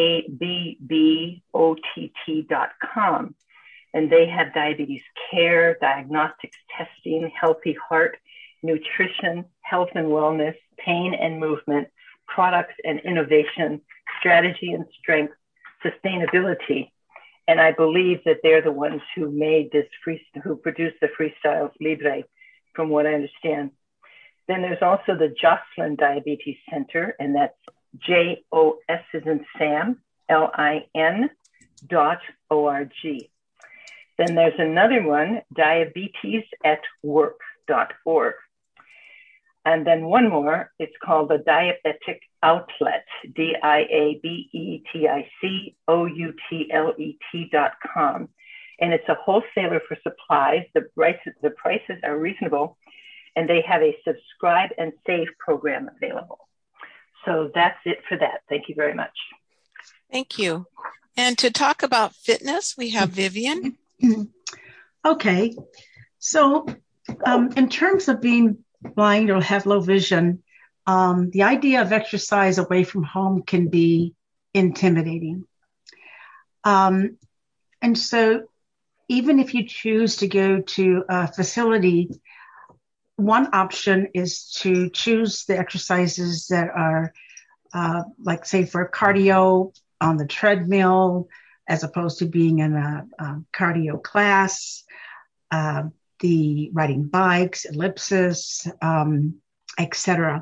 C: ABBOTT.com. And they have diabetes care, diagnostics, testing, healthy heart, nutrition, health and wellness, pain and movement, products and innovation, strategy and strength, sustainability. And I believe that they're the ones who made this who produced the Freestyles Libre, from what I understand. Then there's also the Joslin Diabetes Center, and that's JOS as in Sam, LIN.org. Then there's another one, diabetesatwork.org. And then one more, it's called the Diabetic Outlet, DIABETICOUTLET.com. And it's a wholesaler for supplies. The prices are reasonable, and they have a subscribe and save program available. So that's it for that. Thank you very much.
A: Thank you. And to talk about fitness, we have Vivian.
F: Okay. So in terms of being blind or have low vision, the idea of exercise away from home can be intimidating. And so even if you choose to go to a facility, one option is to choose the exercises that are like, say, for cardio on the treadmill, as opposed to being in a cardio class, the riding bikes, ellipsis, etc.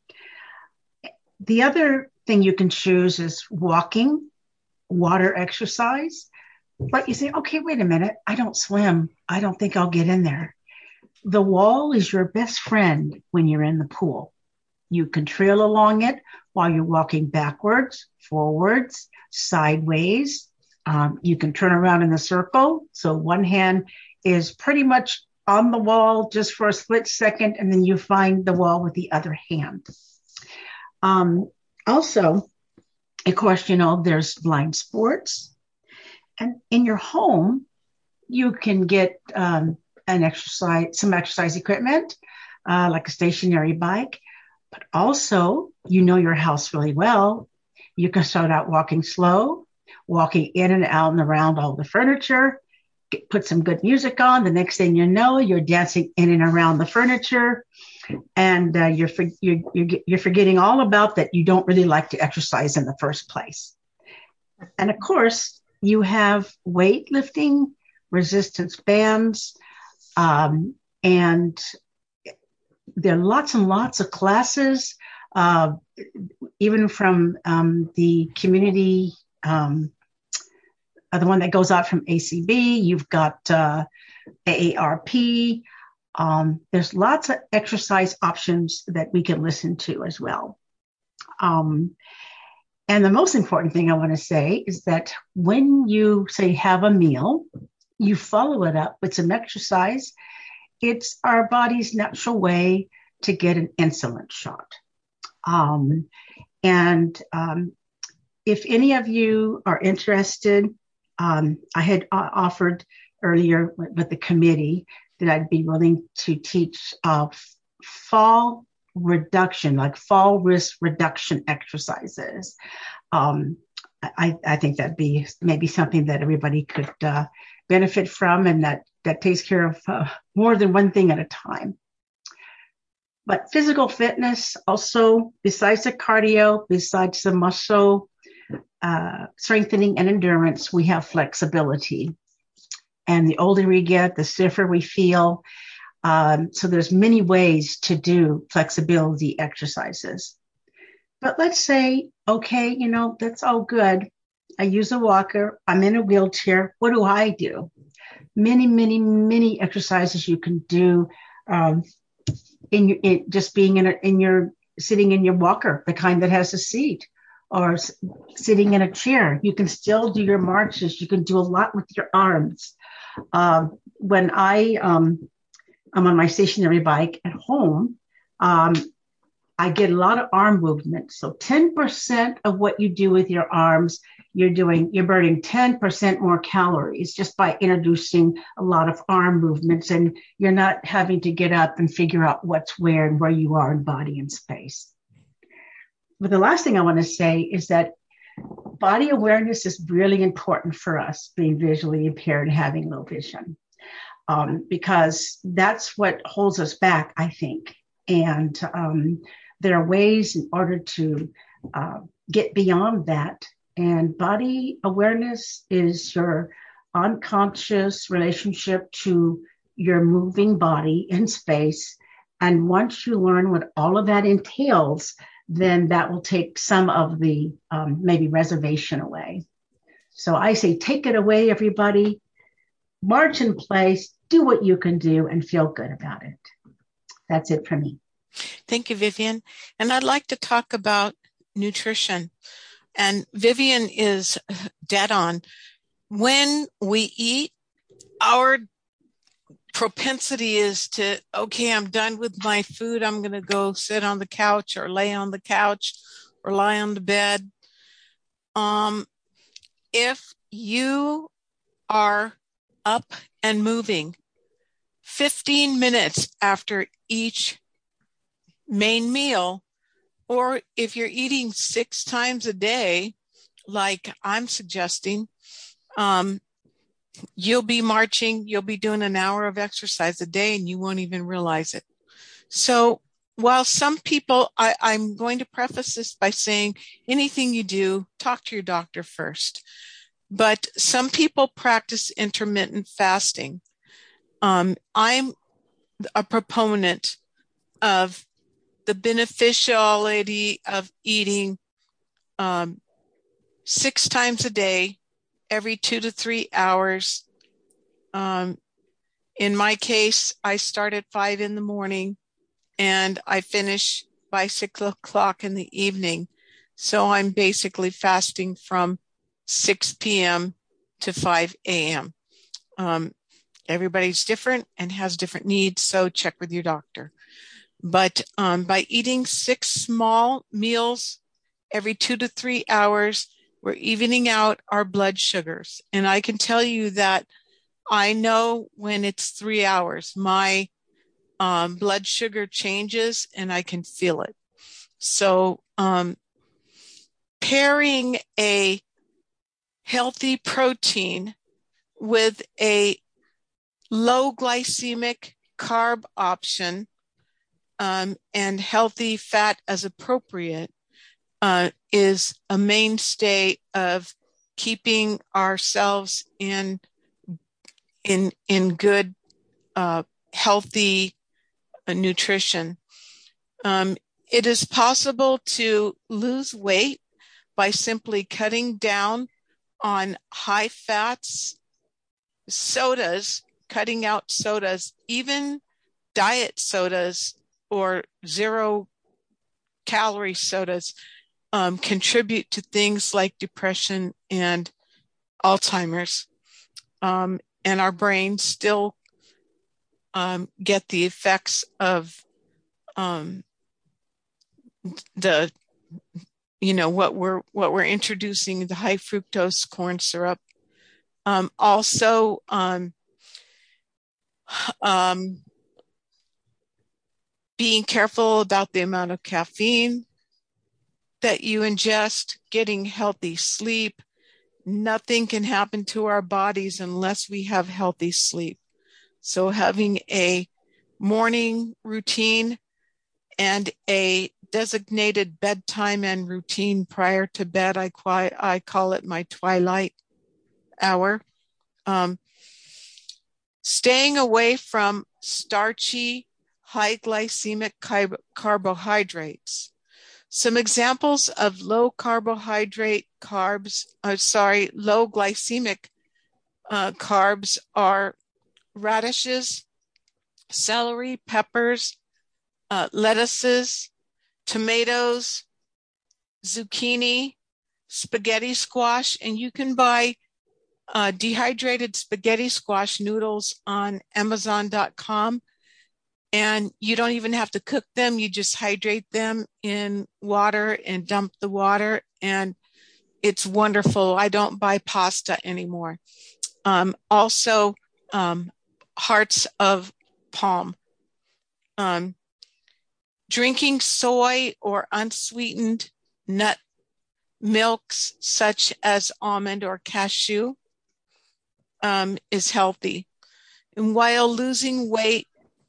F: The other thing you can choose is walking, water exercise. But you say, okay, wait a minute, I don't swim. I don't think I'll get in there. The wall is your best friend when you're in the pool. You can trail along it while you're walking backwards, forwards, sideways. You can turn around in a circle. So one hand is pretty much on the wall just for a split second, and then you find the wall with the other hand. Also, of course, there's blind sports. And in your home, you can get some exercise equipment, like a stationary bike. But also, your house really well. You can start out walking slow, walking in and out and around all the furniture, put some good music on. The next thing you know, you're dancing in and around the furniture, and you're forgetting all about that you don't really like to exercise in the first place. And of course, you have weightlifting, resistance bands, and there are lots and lots of classes, even from the community, the one that goes out from ACB. You've got AARP. There's lots of exercise options that we can listen to as well. And the most important thing I want to say is that when you, say, have a meal, you follow it up with some exercise. It's our body's natural way to get an insulin shot. if any of you are interested, I had offered earlier with the committee that I'd be willing to teach fall reduction, like fall risk reduction exercises. I think that'd be maybe something that everybody could benefit from, and that takes care of more than one thing at a time. But physical fitness also, besides the cardio, besides the muscle strengthening and endurance, we have flexibility. And the older we get, the stiffer we feel. So there's many ways to do flexibility exercises. But let's say, okay, that's all good. I use a walker. I'm in a wheelchair. What do I do? Many, many, many exercises you can do just being sitting in your walker, the kind that has a seat, or sitting in a chair. You can still do your marches. You can do a lot with your arms. When I'm on my stationary bike at home, I get a lot of arm movement. So 10% of what you do with your arms, you're burning 10% more calories just by introducing a lot of arm movements, and you're not having to get up and figure out what's where and where you are in body and space. But the last thing I want to say is that body awareness is really important for us being visually impaired and having low vision, because that's what holds us back, I think. And there are ways in order to get beyond that. And body awareness is your unconscious relationship to your moving body in space. And once you learn what all of that entails, then that will take some of the maybe reservation away. So I say, take it away, everybody. March in place, do what you can do, and feel good about it. That's it for me.
A: Thank you, Vivian. And I'd like to talk about nutrition. And Vivian is dead on. When we eat, our propensity is to, okay, I'm done with my food. I'm going to go sit on the couch or lay on the couch or lie on the bed. If you are up and moving 15 minutes after each main meal, or if you're eating 6 times a day, like I'm suggesting, you'll be marching, you'll be doing an hour of exercise a day and you won't even realize it. So while some people, I'm going to preface this by saying anything you do, talk to your doctor first. But some people practice intermittent fasting. I'm a proponent of the beneficiality of eating 6 times a day, every 2 to 3 hours. In my case, I start at 5 in the morning and I finish by 6 o'clock in the evening. So I'm basically fasting from 6 p.m. to 5 a.m. Everybody's different and has different needs, so check with your doctor. But by eating 6 small meals every 2 to 3 hours, we're evening out our blood sugars. And I can tell you that I know when it's 3 hours, my blood sugar changes and I can feel it. So pairing a healthy protein with a low glycemic carb option and healthy fat as appropriate is a mainstay of keeping ourselves in good, healthy nutrition. It is possible to lose weight by simply cutting down on high fats, sodas, cutting out sodas, even diet sodas or 0 calorie sodas contribute to things like depression and Alzheimer's. And our brains still get the effects of the what we're introducing, the high fructose corn syrup. Also, being careful about the amount of caffeine that you ingest, getting healthy sleep. Nothing can happen to our bodies unless we have healthy sleep. So having a morning routine and a designated bedtime and routine prior to bed, I call it my twilight hour. Staying away from starchy, high glycemic carbohydrates. Some examples of low carbohydrate carbs, low glycemic carbs are radishes, celery, peppers, lettuces, tomatoes, zucchini, spaghetti squash, and you can buy dehydrated spaghetti squash noodles on Amazon.com. And you don't even have to cook them. You just hydrate them in water and dump the water. And it's wonderful. I don't buy pasta anymore. Also, hearts of palm. Drinking soy or unsweetened nut milks, such as almond or cashew, is healthy. And while losing weight,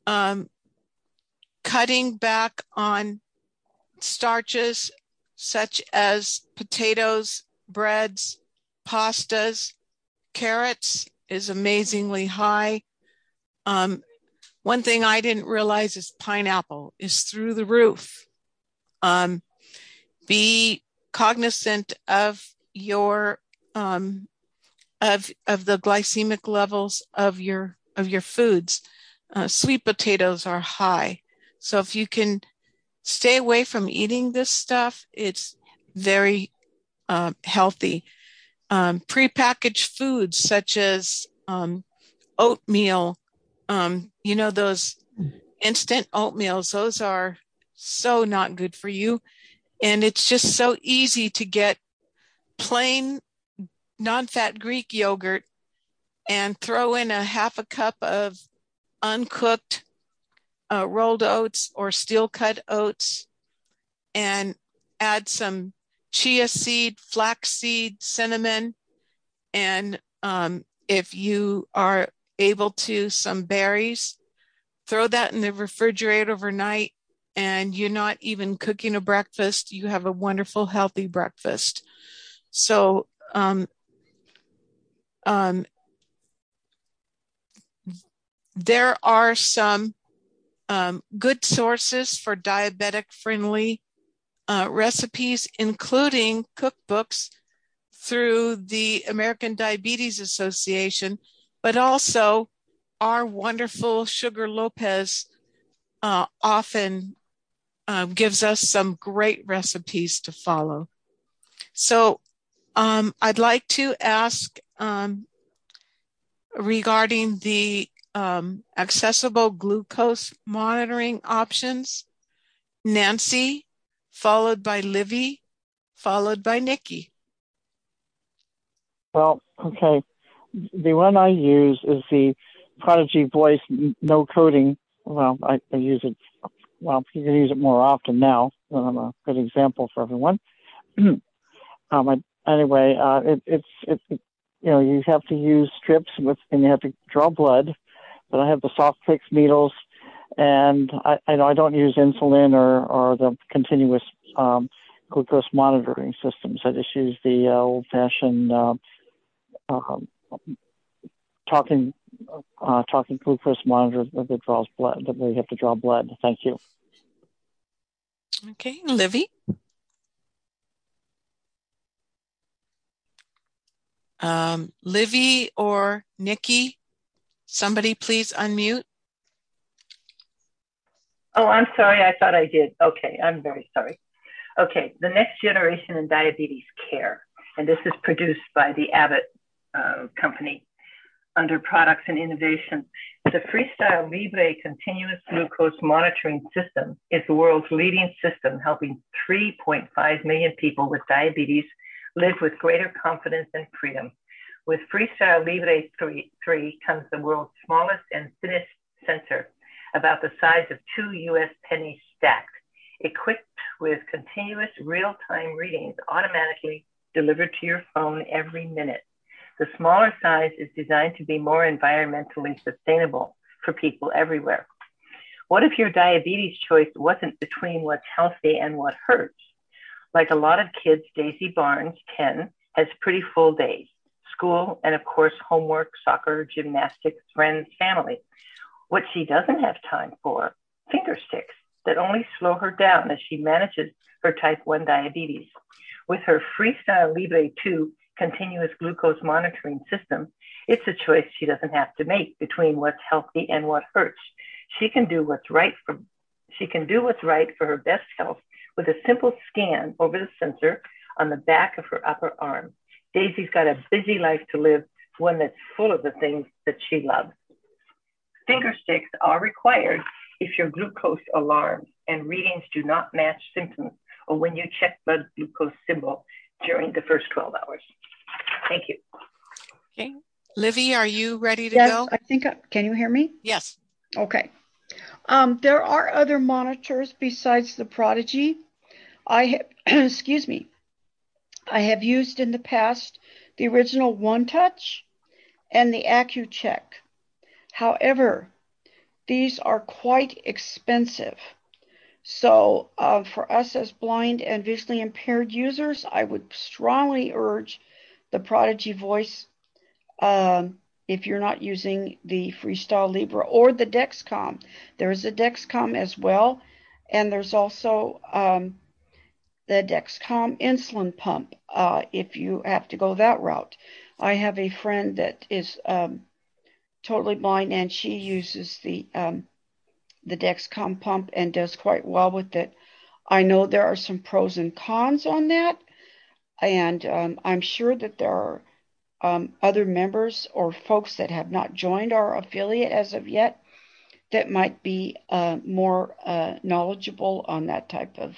A: cutting back on starches such as potatoes, breads, pastas, carrots is amazingly high. One thing I didn't realize is pineapple is through the roof. Be cognizant of your of the glycemic levels of your foods. Sweet potatoes are high. So if you can stay away from eating this stuff, it's very healthy. Prepackaged foods such as oatmeal, those instant oatmeals, those are so not good for you. And it's just so easy to get plain non-fat Greek yogurt and throw in a half a cup of uncooked rolled oats or steel cut oats and add some chia seed, flax seed, cinnamon, and if you are able to, some berries. Throw that in the refrigerator overnight and you're not even cooking a breakfast. You have a wonderful, healthy breakfast. So there are some good sources for diabetic-friendly recipes, including cookbooks through the American Diabetes Association, but also our wonderful Sugar Lopez often gives us some great recipes to follow. So I'd like to ask regarding the accessible glucose monitoring options, Nancy, followed by Livy, followed by Nikki.
G: Well, okay. The one I use is the Prodigy Voice no coding. Well, I use it. Well, you can use it more often now. I'm a good example for everyone. Anyway, you have to use strips and you have to draw blood. But I have the soft fixed needles, and I don't use insulin or the continuous glucose monitoring systems. I just use the old-fashioned talking glucose monitor that draws blood, that we have to draw blood. Thank you.
A: Okay, Livy. Livy or Nikki, somebody please unmute.
C: Oh, I'm sorry. I thought I did. Okay, I'm very sorry. Okay, the next generation in diabetes care, and this is produced by the Abbott company. under products and innovation. The Freestyle Libre continuous glucose monitoring system is the world's leading system, helping 3.5 million people with diabetes live with greater confidence and freedom. With Freestyle Libre 3 comes the world's smallest and thinnest sensor, about the size of 2 US pennies stacked, equipped with continuous real-time readings automatically delivered to your phone every minute. The smaller size is designed to be more environmentally sustainable for people everywhere. What if your diabetes choice wasn't between what's healthy and what hurts? Like a lot of kids, Daisy Barnes, 10, has pretty full days. School, and of course, homework, soccer, gymnastics, friends, family. What she doesn't have time for, finger sticks that only slow her down as she manages her type 1 diabetes. With her Freestyle Libre 2 continuous glucose monitoring system, it's a choice she doesn't have to make between what's healthy and what hurts. She can do what's right for her best health with a simple scan over the sensor on the back of her upper arm. Daisy's got a busy life to live, one that's full of the things that she loves. Finger sticks are required if your glucose alarms and readings do not match symptoms or when you check blood glucose symbol during the first 12 hours. Thank you.
A: Okay. Livy, are you ready to
E: Yes,
A: go?
E: I think, can you hear me?
A: Yes.
E: Okay. There are other monitors besides the Prodigy. I have, excuse me, I have used in the past the original OneTouch and the AccuCheck. However, these are quite expensive. So for us as blind and visually impaired users, I would strongly urge the Prodigy Voice if you're not using the Freestyle Libre or the Dexcom. There's a Dexcom as well, and there's also the Dexcom insulin pump if you have to go that route. I have a friend that is totally blind, and she uses the Dexcom pump and does quite well with it. I know there are some pros and cons on that, and I'm sure that there are other members or folks that have not joined our affiliate as of yet that might be more knowledgeable on that type of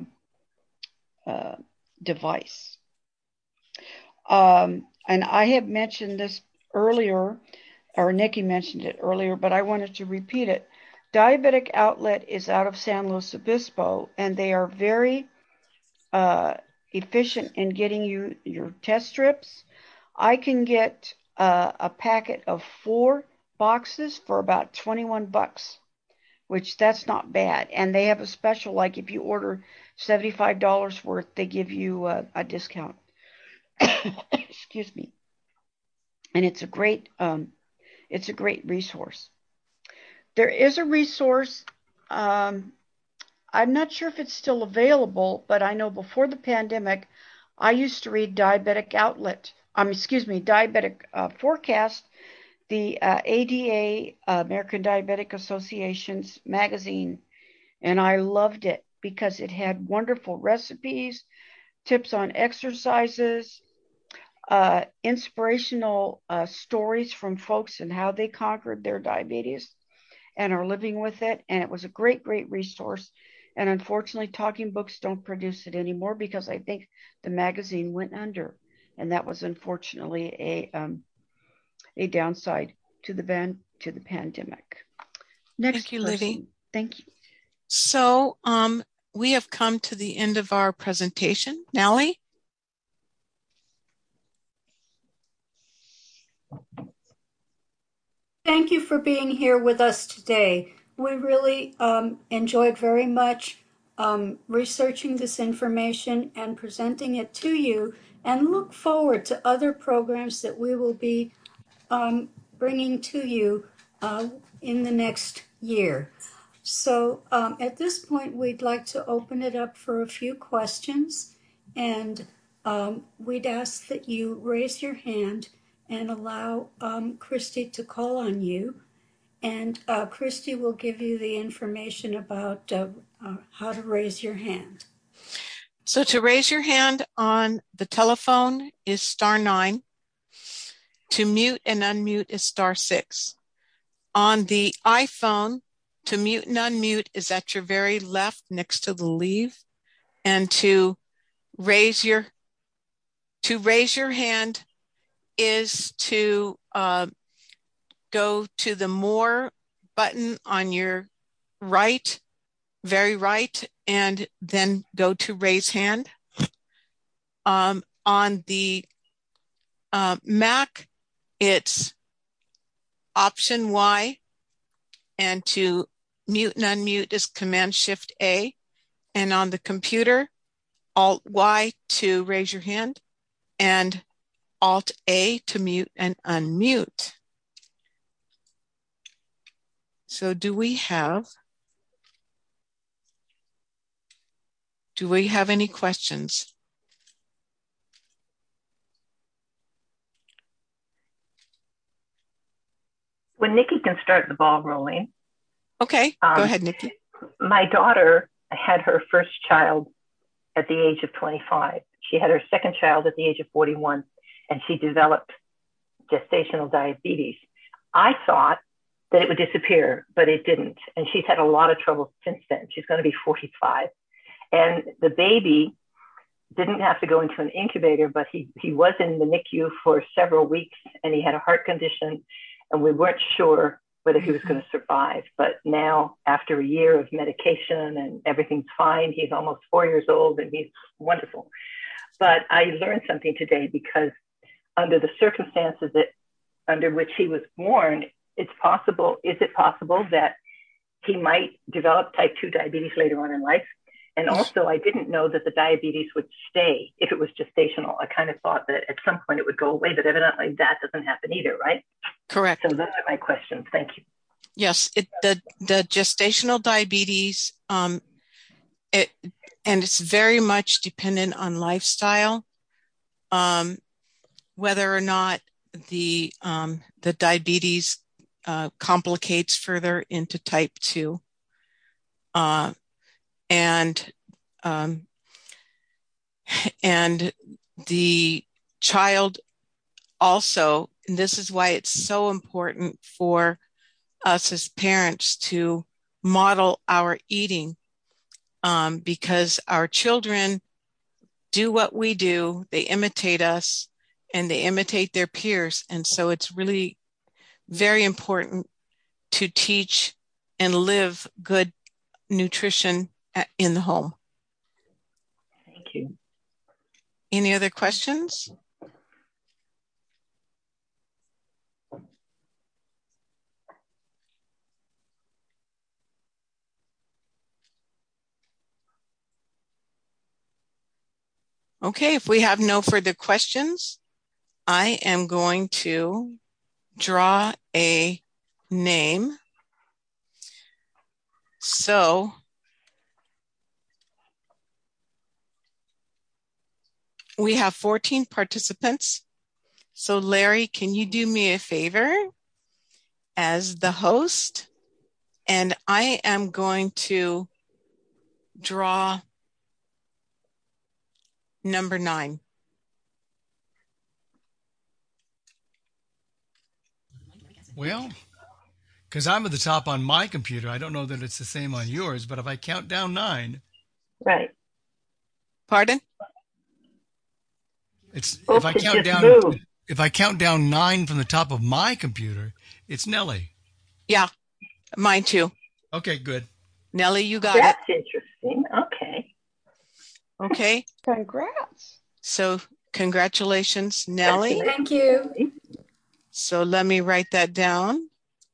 E: device. And I have mentioned this earlier, or Nikki mentioned it earlier, but I wanted to repeat it. Diabetic Outlet is out of San Luis Obispo, and they are very efficient in getting you your test strips. I can get a packet of 4 boxes for about $21, which that's not bad. And they have a special, like if you order $75 worth, they give you a discount. Excuse me. And it's a great resource. There is a resource. I'm not sure if it's still available, but I know before the pandemic, I used to read Diabetic Forecast, the ADA, American Diabetic Association's magazine, and I loved it because it had wonderful recipes, tips on exercises, inspirational stories from folks and how they conquered their diabetes and are living with it. And it was a great, great resource. And unfortunately, Talking Books don't produce it anymore because I think the magazine went under. And that was unfortunately a downside to the pandemic. Next
A: Thank you,
E: person.
A: Livy.
E: Thank you.
A: So we have come to the end of our presentation. Nellie?
B: Thank you for being here with us today. We really enjoyed very much researching this information and presenting it to you, and look forward to other programs that we will be bringing to you in the next year. So at this point, we'd like to open it up for a few questions, and we'd ask that you raise your hand and allow Christy to call on you. And Christy will give you the information about how to raise your hand.
A: So to raise your hand on the telephone is *9. to mute and unmute is *6. On the iPhone, to mute and unmute is at your very left next to the leave. And to raise your hand is to go to the More button on your right, very right, and then go to Raise Hand. On the Mac, it's Option Y, and to mute and unmute is Command-Shift-A. And on the computer, Alt-Y to raise your hand, and Alt-A to mute and unmute. So do we have any questions?
C: When Nikki can start the ball rolling.
A: Okay, go ahead, Nikki.
C: My daughter had her first child at the age of 25. She had her second child at the age of 41, and she developed gestational diabetes. I thought that it would disappear, but it didn't. And she's had a lot of trouble since then. She's going to be 45. And the baby didn't have to go into an incubator, but he was in the NICU for several weeks, and he had a heart condition, and we weren't sure whether he was going to survive. But now, after a year of medication and everything's fine, he's almost 4 years old, and he's wonderful. But I learned something today, because under the circumstances under which he was born, is it possible that he might develop type 2 diabetes later on in life? And also, I didn't know that the diabetes would stay if it was gestational. I kind of thought that at some point it would go away, but evidently that doesn't happen either, right?
A: Correct.
C: So those are my questions. Thank you.
A: Yes, the gestational diabetes, and it's very much dependent on lifestyle, whether or not the diabetes complicates further into type 2. And the child also, and this is why it's so important for us as parents to model our eating, because our children do what we do, they imitate us, and they imitate their peers. And so it's really very important to teach and live good nutrition in the home.
C: Thank you.
A: Any other questions? Okay, if we have no further questions, I am going to draw a name. So we have 14 participants. So Larry, can you do me a favor as the host? And I am going to draw number 9.
H: Well, because I'm at the top on my computer, I don't know that it's the same on yours, but if I count down 9.
C: Right.
A: Pardon?
H: If I count down 9 from the top of my computer, it's Nellie.
A: Yeah, mine too.
H: Okay, good.
A: Nellie, you got
C: That's
A: it.
C: interesting. Okay.
A: Okay.
I: Congrats.
A: So congratulations, Nellie.
B: Thank you.
A: So let me write that down.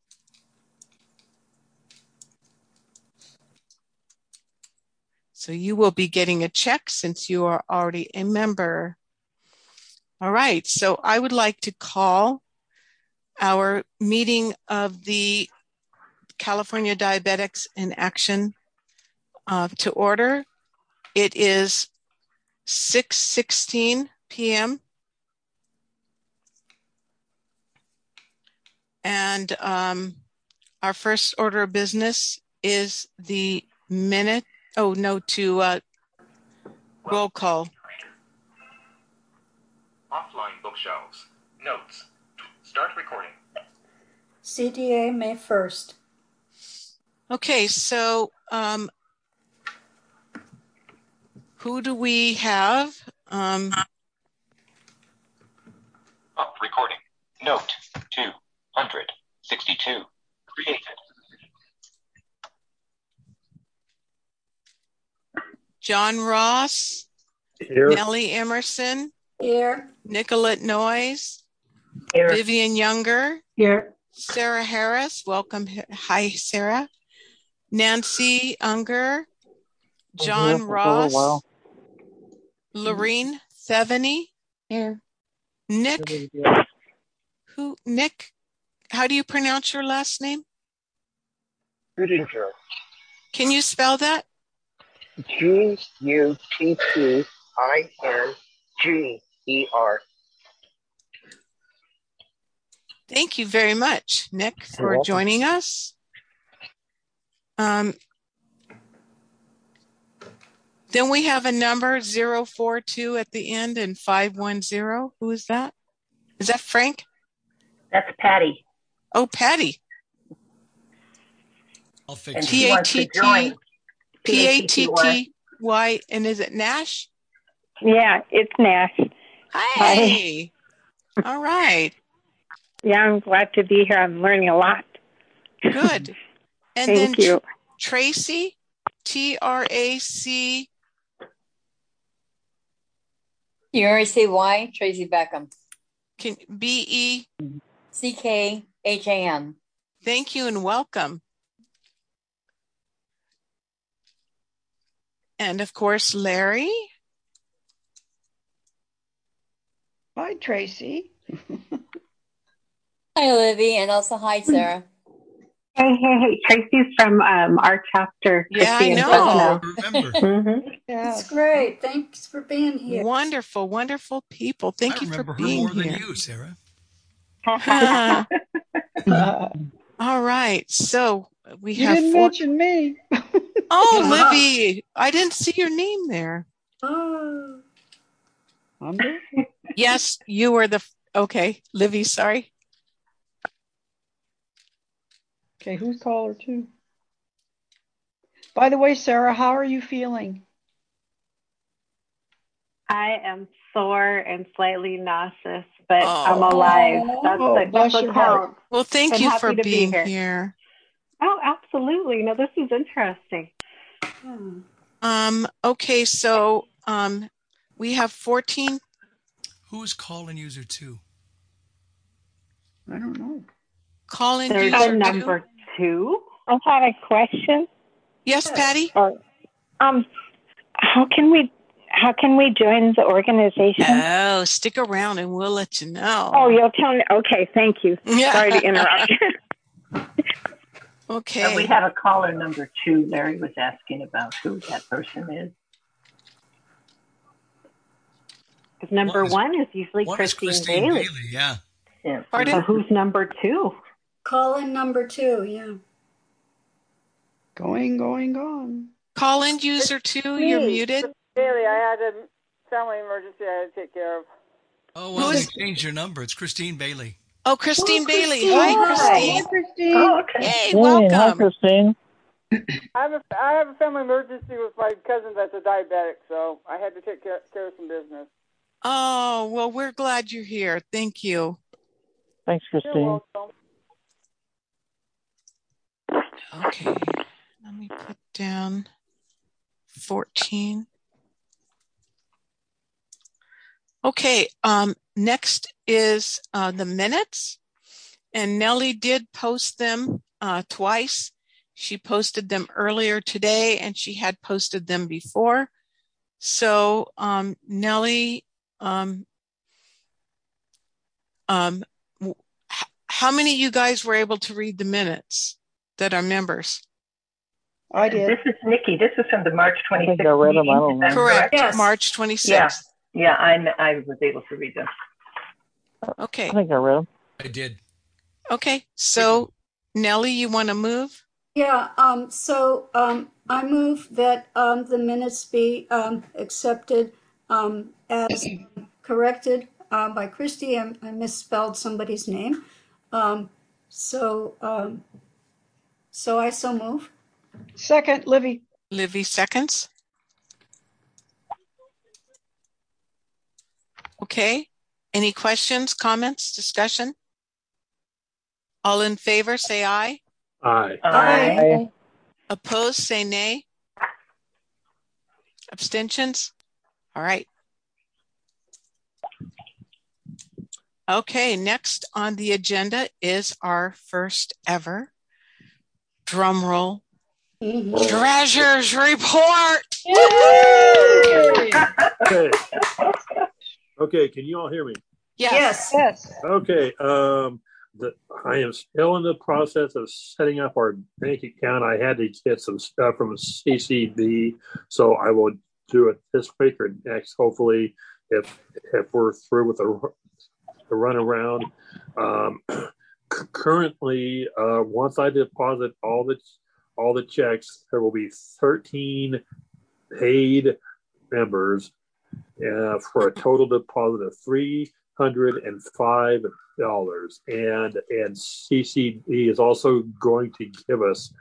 A: So you will be getting a check since you are already a member. All right, so I would like to call our meeting of the California Diabetics in Action to order. It is 6:16 p.m. And our first order of business is the minute. Oh, no, to roll call.
J: Offline bookshelves. Notes.
I: Start recording.
B: CDA, May 1st.
A: Okay, so who do we have?
I: Recording. Note 262. Created.
A: John Ross,
J: Here.
A: Nellie Emerson,
B: Here.
A: Nicolette Noyes,
C: Here.
A: Vivian Younger,
F: Here.
A: Sarah Harris. Welcome. Hi, Sarah. Nancy Unger, John
G: Here for a
A: Ross,
G: while.
A: Lorene Theveny,
D: Here.
A: Nick. Nick, how do you pronounce your last name?
J: Udinger.
A: Can you spell that?
J: Guttinger.
A: Thank you very much, Nick,
J: You're
A: for
J: welcome.
A: joining us. Then we have a number 042 at the end and 510. Who is that? Is that Frank?
C: That's Patty.
A: Oh, Patty.
H: I'll fix
C: And
H: it.
C: she wants to join.
A: Patty. And is it Nash?
K: Yeah, it's Nash.
A: Hi. All right.
K: Yeah, I'm glad to be here. I'm learning a lot.
A: Good. And
K: Thank
A: then
K: you.
A: Tracy, TRAC.
L: TRACY, Tracy Beckham.
A: BE.
L: CKHAM.
A: Thank you and welcome. And of course, Larry.
E: Hi, Tracy.
L: Hi, Olivia, and also hi, Sarah.
M: Hey. Tracy's from our chapter.
A: Yeah,
M: Christy
A: I
M: and
A: know.
H: Remember.
M: Mm-hmm.
B: That's great. Thanks for being here.
A: Wonderful, wonderful people. Thank you for
H: remember her
A: being
H: more
A: here.
H: than you, Sarah.
A: All right. So we
E: You
A: have
E: didn't mention me.
A: Oh, Libby, I didn't see your name there.
B: Oh.
E: Under?
A: Yes, you were okay, Livy, sorry.
E: Okay, who's caller two? By the way, Sarah, how are you feeling?
M: I am sore and slightly nauseous, but I'm alive. That's what counts.
A: Well, thank
M: I'm
A: you
M: happy
A: for
M: to
A: being
M: be
A: here.
M: Oh, absolutely. No, this is interesting.
A: Okay, so we have 14.
H: Who's call-in user 2?
E: I don't know.
A: Call-in
M: There's
A: user
M: number 2.
K: I had a question.
A: Yes, Patty?
K: How can we join the organization?
A: Oh, stick around and we'll let you know.
K: Oh, you'll tell me. Okay, thank you. Sorry to interrupt.
A: Okay.
C: We have a caller number 2. Larry was asking about who that person is.
M: Number 1 is usually Christine Bailey.
H: Yeah.
A: Pardon?
M: So who's number 2?
B: Call in number 2, yeah.
E: Going.
A: Call in user 2, you're muted.
N: Bailey, I had a family emergency I had to take care of.
H: Oh, well, they changed your number. It's Christine Bailey.
A: Oh, Christine Bailey. Hi, Christine.
E: Hi, Christine.
C: Oh, okay.
A: Hey,
G: Hi,
A: welcome.
G: Christine.
N: I have a family emergency with my cousin that's a diabetic, so I had to take care of some business.
A: Oh, well, we're glad you're here. Thank you.
G: Thanks,
N: You're
G: Christine.
N: welcome.
A: Okay, let me put down 14. Okay, next is the minutes. And Nellie did post them twice. She posted them earlier today and she had posted them before. So Nellie, how many of you guys were able to read the minutes that are members?
E: I did.
C: This is Nikki. This is from the March 26th
G: I think I read them. I don't
C: meeting. Is that
G: know.
A: Correct.
B: Yes.
A: March 26th.
C: Yeah, I was able to read them.
A: Okay.
G: I think I read them.
H: I did.
A: Okay. So Nellie, you want to move?
B: Yeah, I move that the minutes be accepted as corrected by Christy. I misspelled somebody's name. So I so move.
E: Second, Livy.
A: Livy seconds. Okay. Any questions, comments, discussion? All in favor, say aye.
J: Aye.
B: Aye.
A: Opposed, say nay. Abstentions? All right. Okay, next on the agenda is our first ever drum roll treasures report.
J: Okay, can you all hear me?
A: Yes.
J: Okay, I am still in the process of setting up our bank account. I had to get some stuff from CCB, so I will do it this week or next, hopefully, if we're through with the run around. Currently, once I deposit all the checks, there will be 13 paid members for a total deposit of $305, and CCB is also going to give us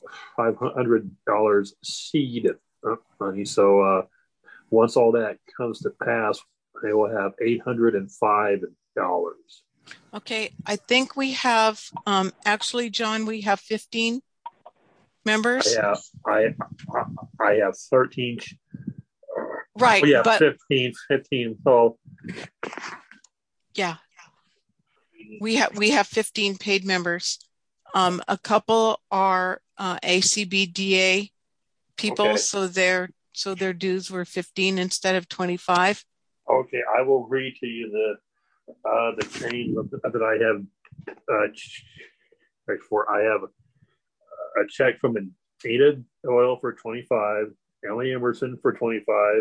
J: $500 seed money. So once all that comes to pass, they will have $805.
A: Okay, I think we have actually, John, we have 15 members.
J: I have 13.
A: Right,
J: yeah,
A: but
J: 15. So
A: yeah, we have 15 paid members. A couple are ACBDA people,
J: okay.
A: so their dues were 15 instead of 25.
J: Okay, I will read to you the change that I have for. I have a check from Ada Oil for 25, Ellie Emerson for 25,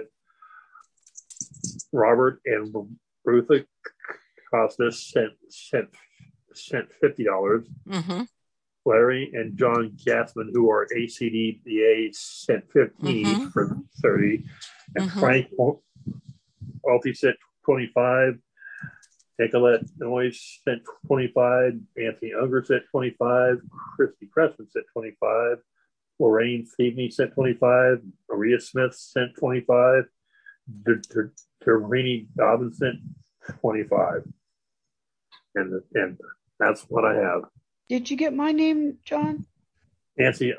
J: Robert and Rutha Costas sent $50.
A: Mm-hmm.
J: Larry and John Gassman, who are ACDBA, sent 15 for 30, and Frank Alty sent 25. Nicolette Noyes sent 25. Anthony Unger sent 25. Christy Pressman sent 25. Lorraine Thiebney sent 25. Maria Smith sent 25. Doreen Dobbins sent 25. And that's what I have.
E: Did you get my name, John?
J: Nancy,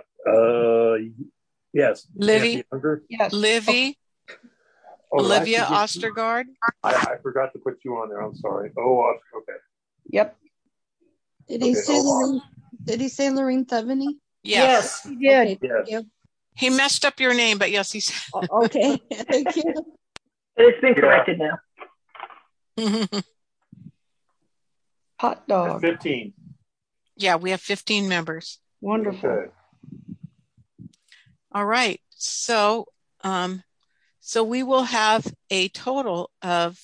J: yes.
A: Livy,
E: yes.
A: Livy, Olivia Ostergaard.
J: I forgot to put you on there. I'm sorry. Oh, okay.
E: Yep.
D: Did he say Lorraine Theveny?
A: Yes.
E: He did.
D: Okay,
J: yes.
D: you.
A: He messed up your name, but yes, he said.
D: Okay, thank you.
C: But it's been corrected now.
E: Hot dog.
J: 15.
A: Yeah, we have 15 members.
E: Wonderful.
J: Okay.
A: All right. So we will have a total of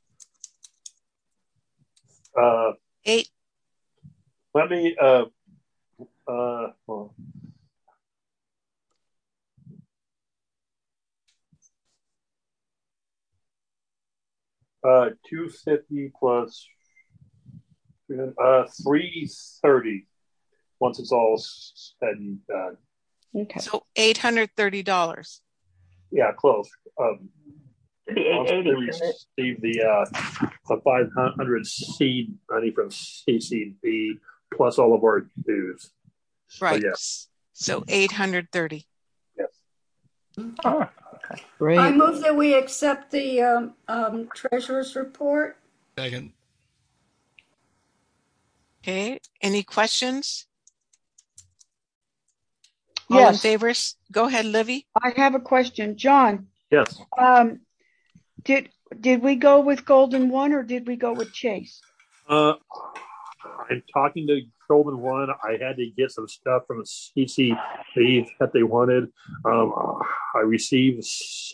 A: 8.
J: Let me well, $250 plus 330 once it's all said and done.
E: Okay.
A: So $830.
J: Yeah, close.
C: Should be 880.
J: Receive the 500 seed money from CCB plus all of our dues.
A: Right.
J: So, yes.
A: So 830.
J: Yes.
C: Oh, okay.
E: Great.
B: I move that we accept the treasurer's report.
H: Second.
E: Okay.
A: Okay. Any questions?
E: Yes.
A: All in favor? Go ahead, Livy.
E: I have a question. John.
J: Yes.
E: Did we go with Golden One or did we go with Chase?
J: I'm talking to Golden One. I had to get some stuff from CCB that they wanted. I received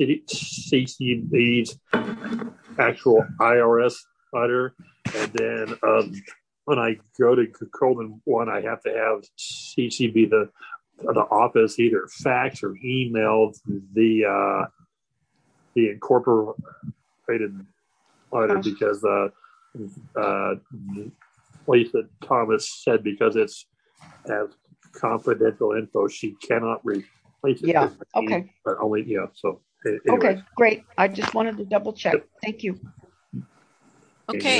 J: CCB's actual IRS letter, and then when I go to Golden One, I have to have CCB the office either fax or email the incorporated on it because Lisa Thomas said because it's as confidential info, she cannot replace it.
E: Yeah. Okay.
J: But only So anyway.
E: Okay, great. I just wanted to double check. Thank you.
A: Okay.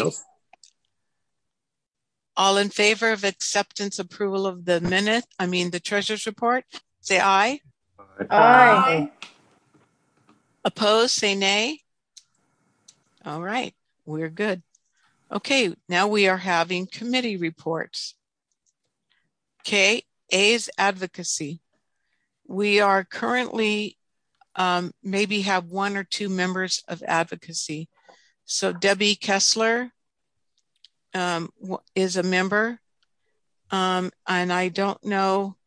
A: All in favor of acceptance, approval of the treasurer's report, say aye.
K: Aye.
A: Opposed, say nay. All right, we're good. Okay, now we are having committee reports. Okay, A is advocacy. We are currently maybe have 1 or 2 members of advocacy. So Debbie Kessler is a member, and I don't know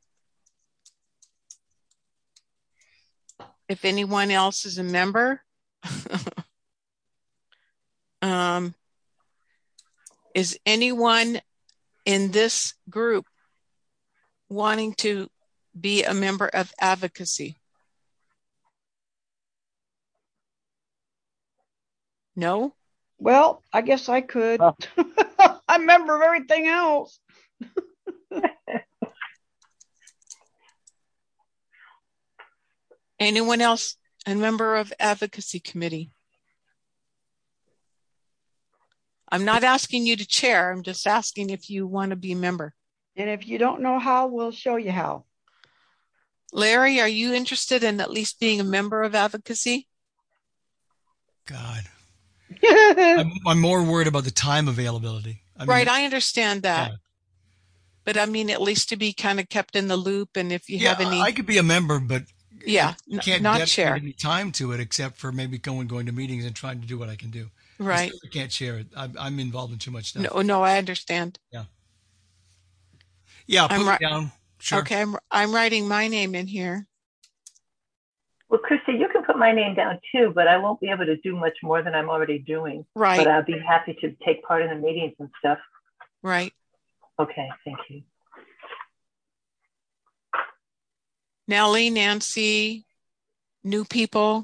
A: if anyone else is a member. Is anyone in this group wanting to be a member of advocacy? No?
E: Well, I guess I could. I'm a member of everything else.
A: Anyone else a member of advocacy committee? I'm not asking you to chair. I'm just asking if you want to be a member.
E: And if you don't know how, we'll show you how.
A: Larry, are you interested in at least being a member of advocacy?
H: God. I'm more worried about the time availability.
A: I understand that. Yeah. But I mean, at least to be kind of kept in the loop. And if you have any...
H: I could be a member, but
A: you
H: can't
A: not share
H: any time to it except for maybe going to meetings and trying to do what I can do.
A: Right.
H: I can't share it. I'm involved in too much stuff.
A: No, I understand.
H: Yeah. Yeah, put it down. Sure.
A: Okay, I'm writing my name in here.
C: Well, Christy, you can put my name down too, but I won't be able to do much more than I'm already doing.
A: Right.
C: But I'll be happy to take part in the meetings and stuff.
A: Right.
C: Okay, thank you.
A: Nellie, Nancy, new people.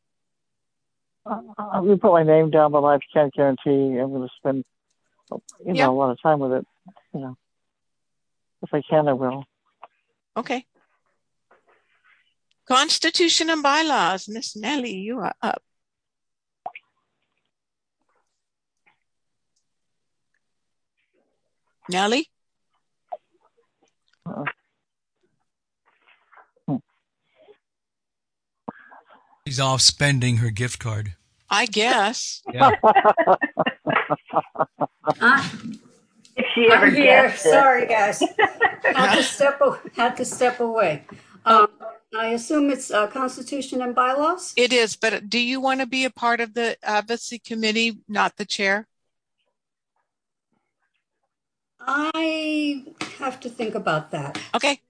G: I'm going to put my name down, but I can't guarantee I'm going to spend, a lot of time with it. If I can, I will.
A: Okay. Constitution and bylaws. Miss Nellie, you are up. Nellie?
H: She's off spending her gift card.
A: I guess.
H: Yeah.
C: If she ever gets it.
B: Sorry, guys. had to step away. I assume it's Constitution and bylaws?
A: It is, but do you want to be a part of the advocacy committee, not the chair?
B: I have to think about that.
A: Okay.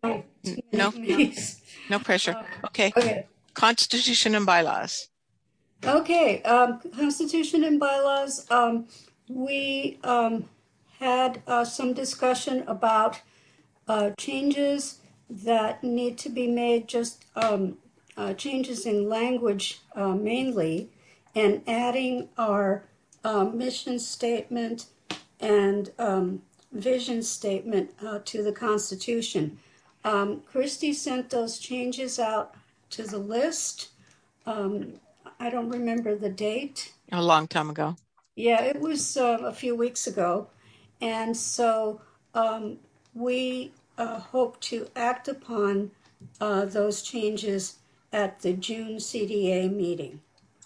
A: No pressure. Okay. Constitution and bylaws.
B: Okay. Constitution and bylaws. We had some discussion about changes that need to be made, just changes in language mainly, and adding our mission statement and vision statement to the Constitution. Christy sent those changes out to the list. I don't remember the date.
A: A long time ago.
B: Yeah, it was a few weeks ago. And so we hope to act upon those changes at the June CDA meeting.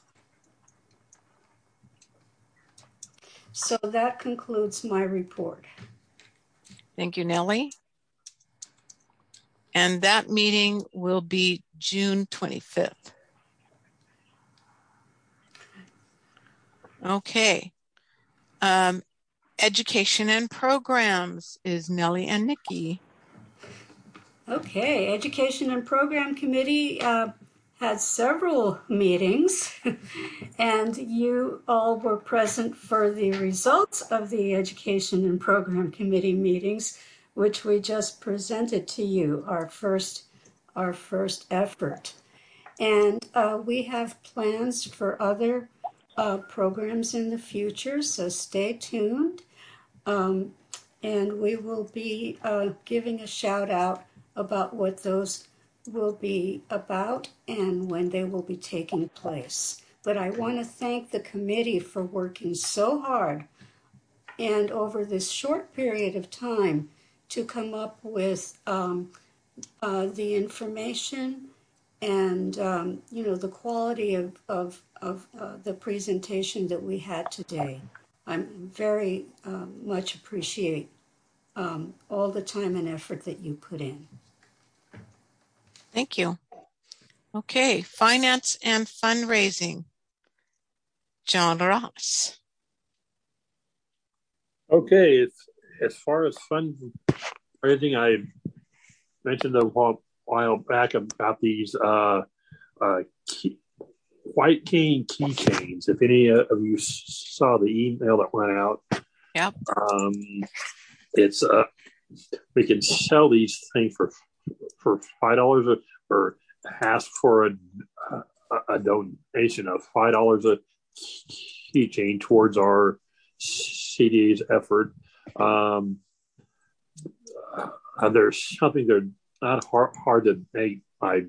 B: So that concludes my report.
A: Thank you, Nellie. And that meeting will be June 25th. Okay. Education and programs is Nellie and Nikki.
B: Okay, Education and Program Committee had several meetings, and you all were present for the results of the Education and Program Committee meetings, which we just presented to you, our first effort. And we have plans for other programs in the future, so stay tuned. And we will be giving a shout out about what those will be about and when they will be taking place. But I want to thank the committee for working so hard and over this short period of time to come up with the information and the quality of the presentation that we had today. I'm very much appreciate all the time and effort that you put in.
A: Thank you. Okay, finance and fundraising. John Ross.
J: Okay, as far as fundraising, I mentioned a while back about these White Cane keychains. If any of you saw the email that went out,
A: yep.
J: It's we can sell these things for $5 or ask for a donation of $5 a keychain towards our CDA's effort. There's something they're not hard to make. My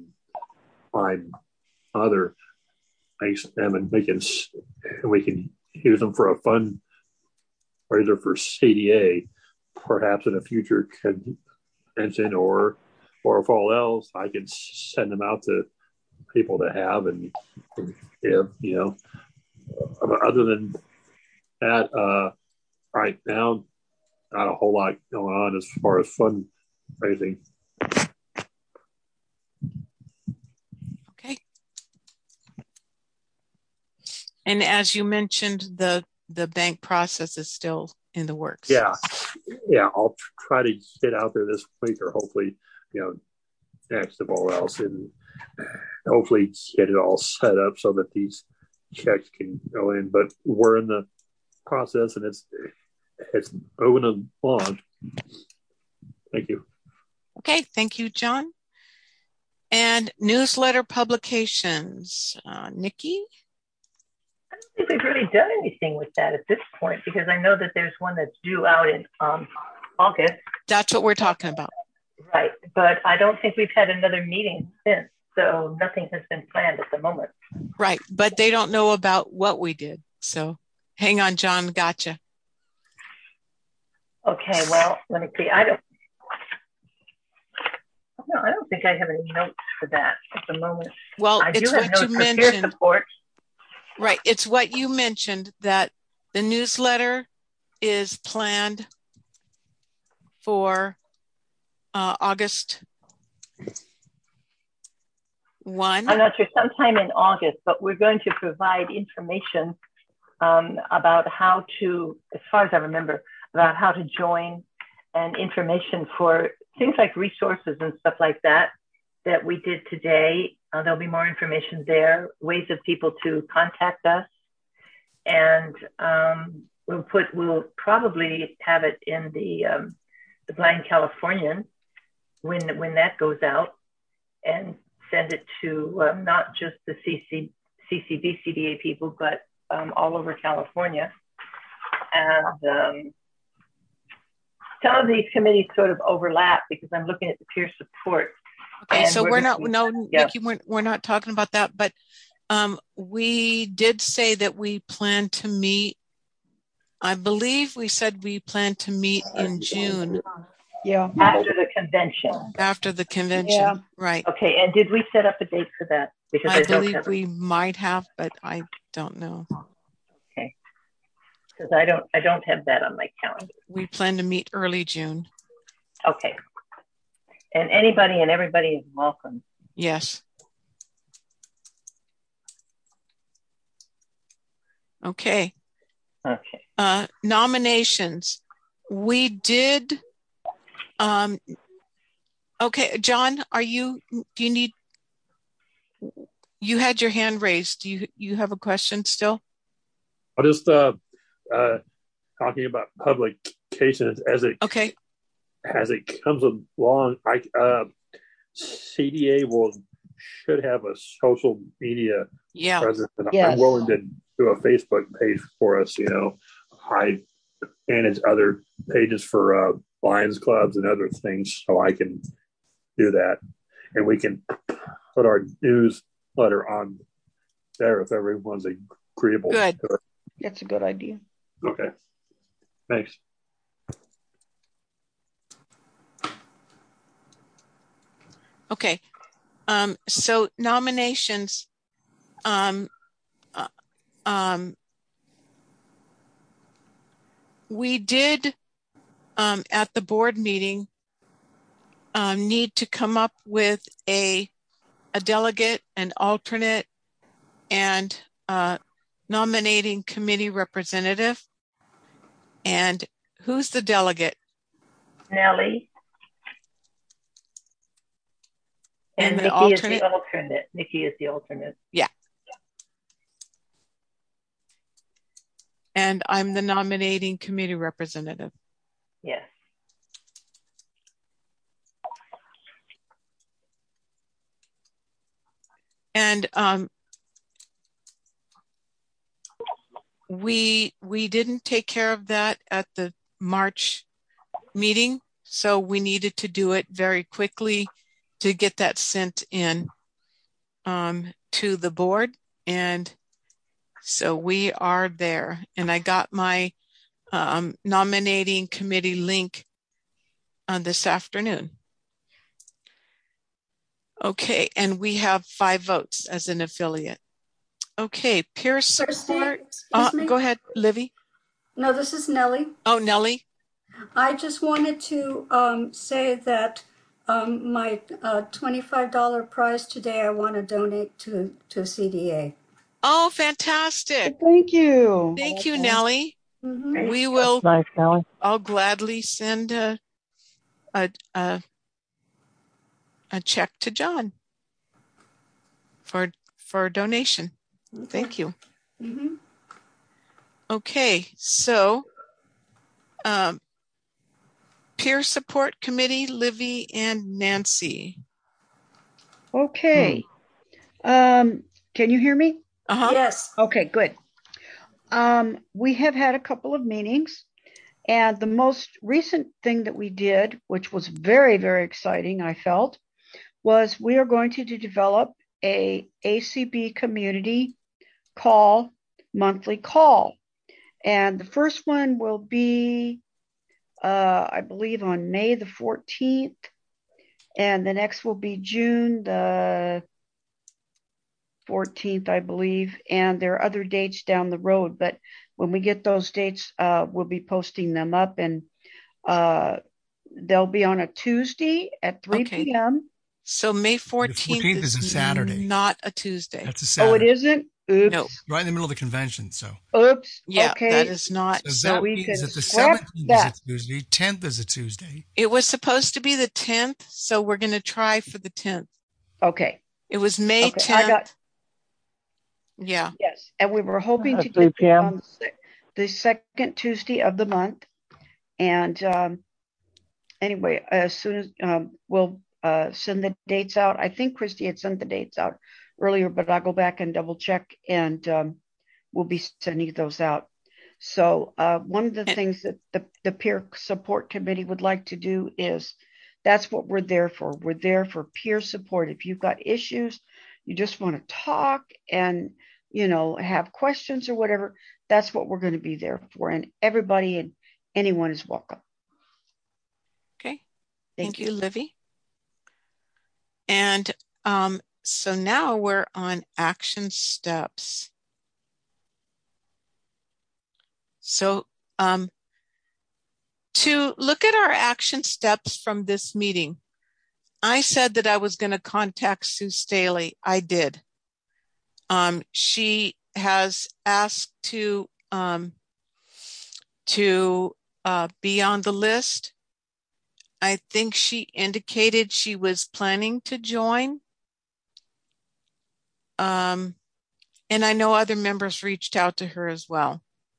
J: mother makes them and we can use them for a fundraiser for CDA, perhaps in a future convention or if all else, I can send them out to people to have and give, Other than that, right now, not a whole lot going on as far as fundraising.
A: Okay. And as you mentioned, the bank process is still in the works.
J: Yeah. I'll try to get out there this week, or hopefully, next of all else, and hopefully get it all set up so that these checks can go in. But we're in the process, and it's moving along. Thank you.
A: Okay, thank you, John. And newsletter publications, Nikki?
C: I don't think we've really done anything with that at this point, because I know that there's one that's due out in August.
A: That's what we're talking about.
C: Right, but I don't think we've had another meeting since, so nothing has been planned at the moment.
A: Right, but they don't know about what we did. So hang on, John, gotcha.
C: Okay, well, let me see. I don't think I have any notes for that at the moment.
A: Well, it's what you mentioned.
C: Support.
A: Right, it's what you mentioned, that the newsletter is planned for August 1.
C: I'm not sure, sometime in August, but we're going to provide information about how to, as far as I remember, about how to join, and information for things like resources and stuff like that we did today. There'll be more information there, ways of people to contact us. And we'll probably have it in the Blind Californian when that goes out, and send it to not just the CCB CDA people, but all over California. And some of these committees sort of overlap, because I'm looking at the peer support.
A: Okay, so Nikki, we're not talking about that, but we did say that we plan to meet. I believe we said we plan to meet in June.
E: Yeah.
C: After the convention.
A: After the convention, yeah. Right.
C: Okay, and did we set up a date for that? Because
A: I believe we might have, but I don't know.
C: Okay. Because I don't have that on my calendar.
A: We plan to meet early June.
C: Okay. And anybody and everybody is welcome.
A: Yes. Okay.
C: Okay.
A: Nominations. We did. Okay, John, you had your hand raised. Do you have a question still?
J: I'll just talking about publications as it comes along. CDA should have a social media presence, and I'm willing to do a Facebook page for us, I manage other pages for Lions clubs and other things, so I can do that. And we can put our newsletter on there if everyone's agreeable.
A: Good.
J: To it.
E: That's a good idea.
J: Okay. Thanks.
A: Okay. So nominations, we did at the board meeting need to come up with a delegate, an alternate, and nominating committee representative. And who's the delegate?
C: Nellie. And Nikki alternate? Is the alternate. Nikki is the alternate.
A: Yeah. And I'm the nominating committee representative.
C: Yes.
A: And we didn't take care of that at the March meeting, so we needed to do it very quickly to get that sent in to the board. And so we are there. And I got my nominating committee link this afternoon. Okay, and we have 5 votes as an affiliate. Okay, peer support. Go ahead, Livy.
B: No, this is Nellie.
A: Oh, Nellie.
B: I just wanted to say that my $25 prize today, I want to donate to CDA.
A: Oh, fantastic.
E: Thank you.
A: Thank you, Nellie.
B: Mm-hmm.
A: We will.
G: That's nice, Nellie.
A: I'll gladly send a check to John for a donation. Okay. Thank you.
B: Mm-hmm.
A: Okay, so peer support committee, Livy and Nancy.
E: Okay. Can you hear me?
A: Uh-huh.
B: Yes.
E: Okay, good. We have had a couple of meetings, and the most recent thing that we did, which was very, very exciting, I felt, was we are going to develop a ACB community monthly call. And the first one will be, I believe, on May the 14th. And the next will be June the 14th, I believe. And there are other dates down the road. But when we get those dates, we'll be posting them up. And they'll be on a Tuesday at 3 p.m.
A: So May 14th,
H: the 14th is a Saturday.
A: Not a Tuesday.
H: That's a Saturday.
E: Oh, it isn't? Oops.
A: No.
H: Right in the middle of the convention. So.
E: Oops.
A: Yeah,
E: okay.
A: that is not.
H: So that
E: we
H: means
E: can
H: that the
E: scrap
H: 17th
E: that.
H: is a Tuesday, 10th is a Tuesday.
A: It was supposed to be the 10th, so we're going to try for the 10th.
E: Okay.
A: It was May 10th.
E: I got.
A: Yeah.
E: Yes, and we were hoping to
G: 3
E: get
G: p.m.
E: on the second Tuesday of the month. And anyway, as soon as we'll send the dates out. I think Christy had sent the dates out earlier, but I'll go back and double check, and we'll be sending those out. So one of the things that the peer support committee would like to do is, that's what we're there for. We're there for peer support. If you've got issues, you just want to talk and, have questions or whatever, that's what we're going to be there for. And everybody and anyone is welcome.
A: Okay. Thank you, Livy. And so now we're on action steps. So to look at our action steps from this meeting, I said that I was going to contact Sue Staley. I did. She has asked to be on the list. I think she indicated she was planning to join. And I know other members reached out to her as well.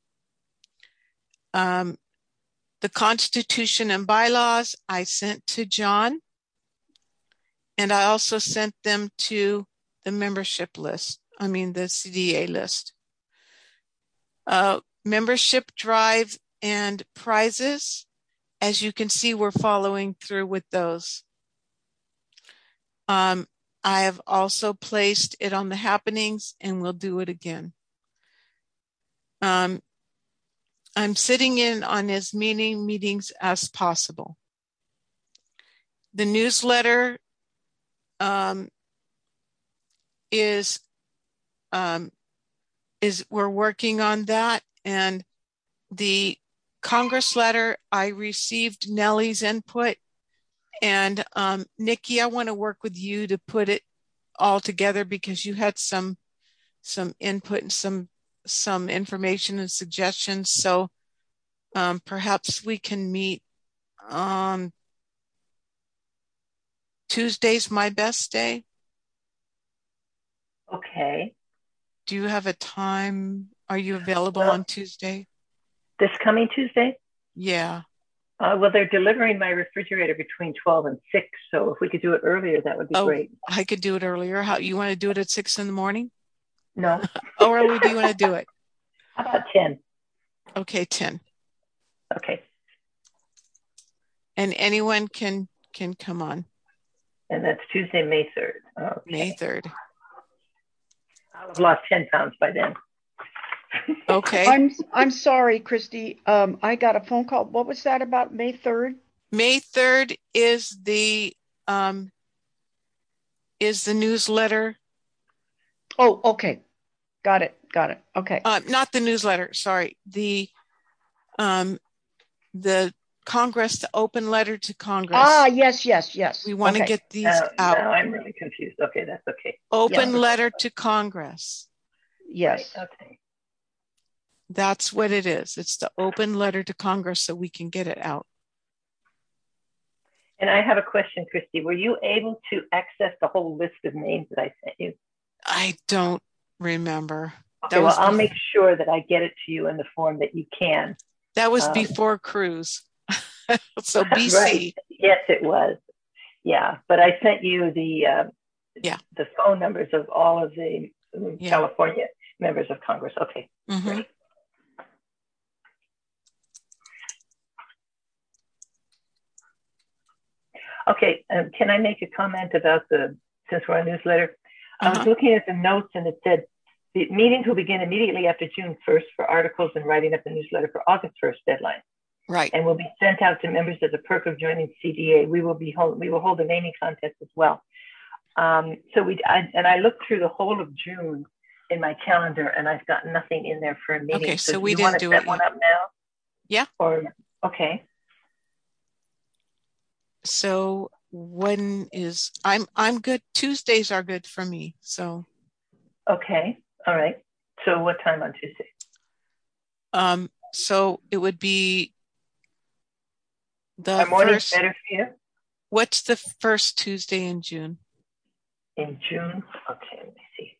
A: The Constitution and bylaws I sent to John, and I also sent them to the membership list. I mean, the CDA list. Membership drive and prizes. As you can see, we're following through with those. I have also placed it on the happenings, and we'll do it again. I'm sitting in on as many meetings as possible. The newsletter is we're working on that, and the Congress letter, I received Nellie's input, and Nikki, I want to work with you to put it all together because you had some input and some information and suggestions. So perhaps we can meet Tuesday's my best day.
C: Okay.
A: Do you have a time? Are you available on Tuesday?
C: This coming Tuesday?
A: Yeah.
C: Well, they're delivering my refrigerator between 12 and 6. So if we could do it earlier, that would be great.
A: I could do it earlier. How you want to do it at 6 in the morning?
C: No.
A: How early do you want to do it?
C: How about 10?
A: Okay, 10.
C: Okay.
A: And anyone can come on.
C: And that's Tuesday, May 3rd. Okay.
A: May 3rd.
C: I'll have lost 10 pounds by then.
A: Okay.
E: I'm sorry, Christy. I got a phone call. What was that about May 3rd?
A: May 3rd is the newsletter.
E: Oh, okay. Got it. Okay.
A: Not the newsletter. Sorry. The Congress, the open letter to Congress.
E: Yes.
A: We want to get these out.
C: Now I'm really confused. Okay, that's okay.
A: Open letter to Congress.
E: Yes.
C: Right, okay.
A: That's what it is. It's the open letter to Congress so we can get it out.
C: And I have a question, Christy. Were you able to access the whole list of names that I sent you?
A: I don't remember.
C: Okay, well, I'll make sure that I get it to you in the form that you can.
A: That was before Cruise. So BC.
C: Right. Yes, it was. Yeah, but I sent you the phone numbers of all of the California members of Congress. Okay, great. Okay, can I make a comment about since we're on newsletter? I was looking at the notes and it said, the meetings will begin immediately after June 1st for articles and writing up the newsletter for August 1st deadline.
A: Right.
C: And will be sent out to members as a perk of joining CDA. We will hold a naming contest as well. I looked through the whole of June in my calendar and I've got nothing in there for a meeting.
A: Okay, so
C: do
A: we
C: you
A: didn't
C: want to
A: do
C: set
A: it
C: one
A: yet.
C: up now?
A: Yeah.
C: Or okay.
A: So when is I'm good. Tuesdays are good for me. So
C: okay. All right. So what time on Tuesday?
A: So it would be the
C: morning's better for you?
A: What's the first Tuesday in June?
C: In June? Okay, let me see.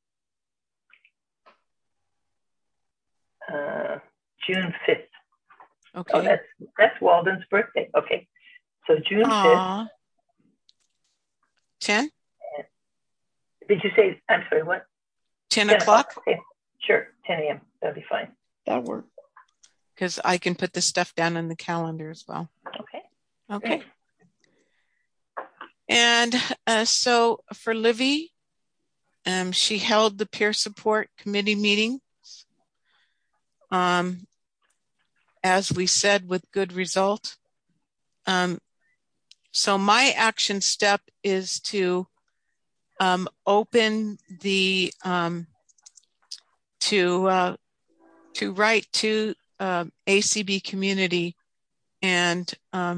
C: June 5th.
A: Okay.
C: Oh, that's Walden's birthday. Okay. So June 5th.
A: 10?
C: Did you say, I'm sorry, what?
A: 10 o'clock?
C: Okay. Sure, 10 a.m. That'll be fine.
E: That'll work.
A: Because I can put this stuff down in the calendar as well.
C: Okay.
A: Okay. And so for Livy, she held the peer support committee meetings, as we said, with good result. So my action step is to open the to write to ACB community and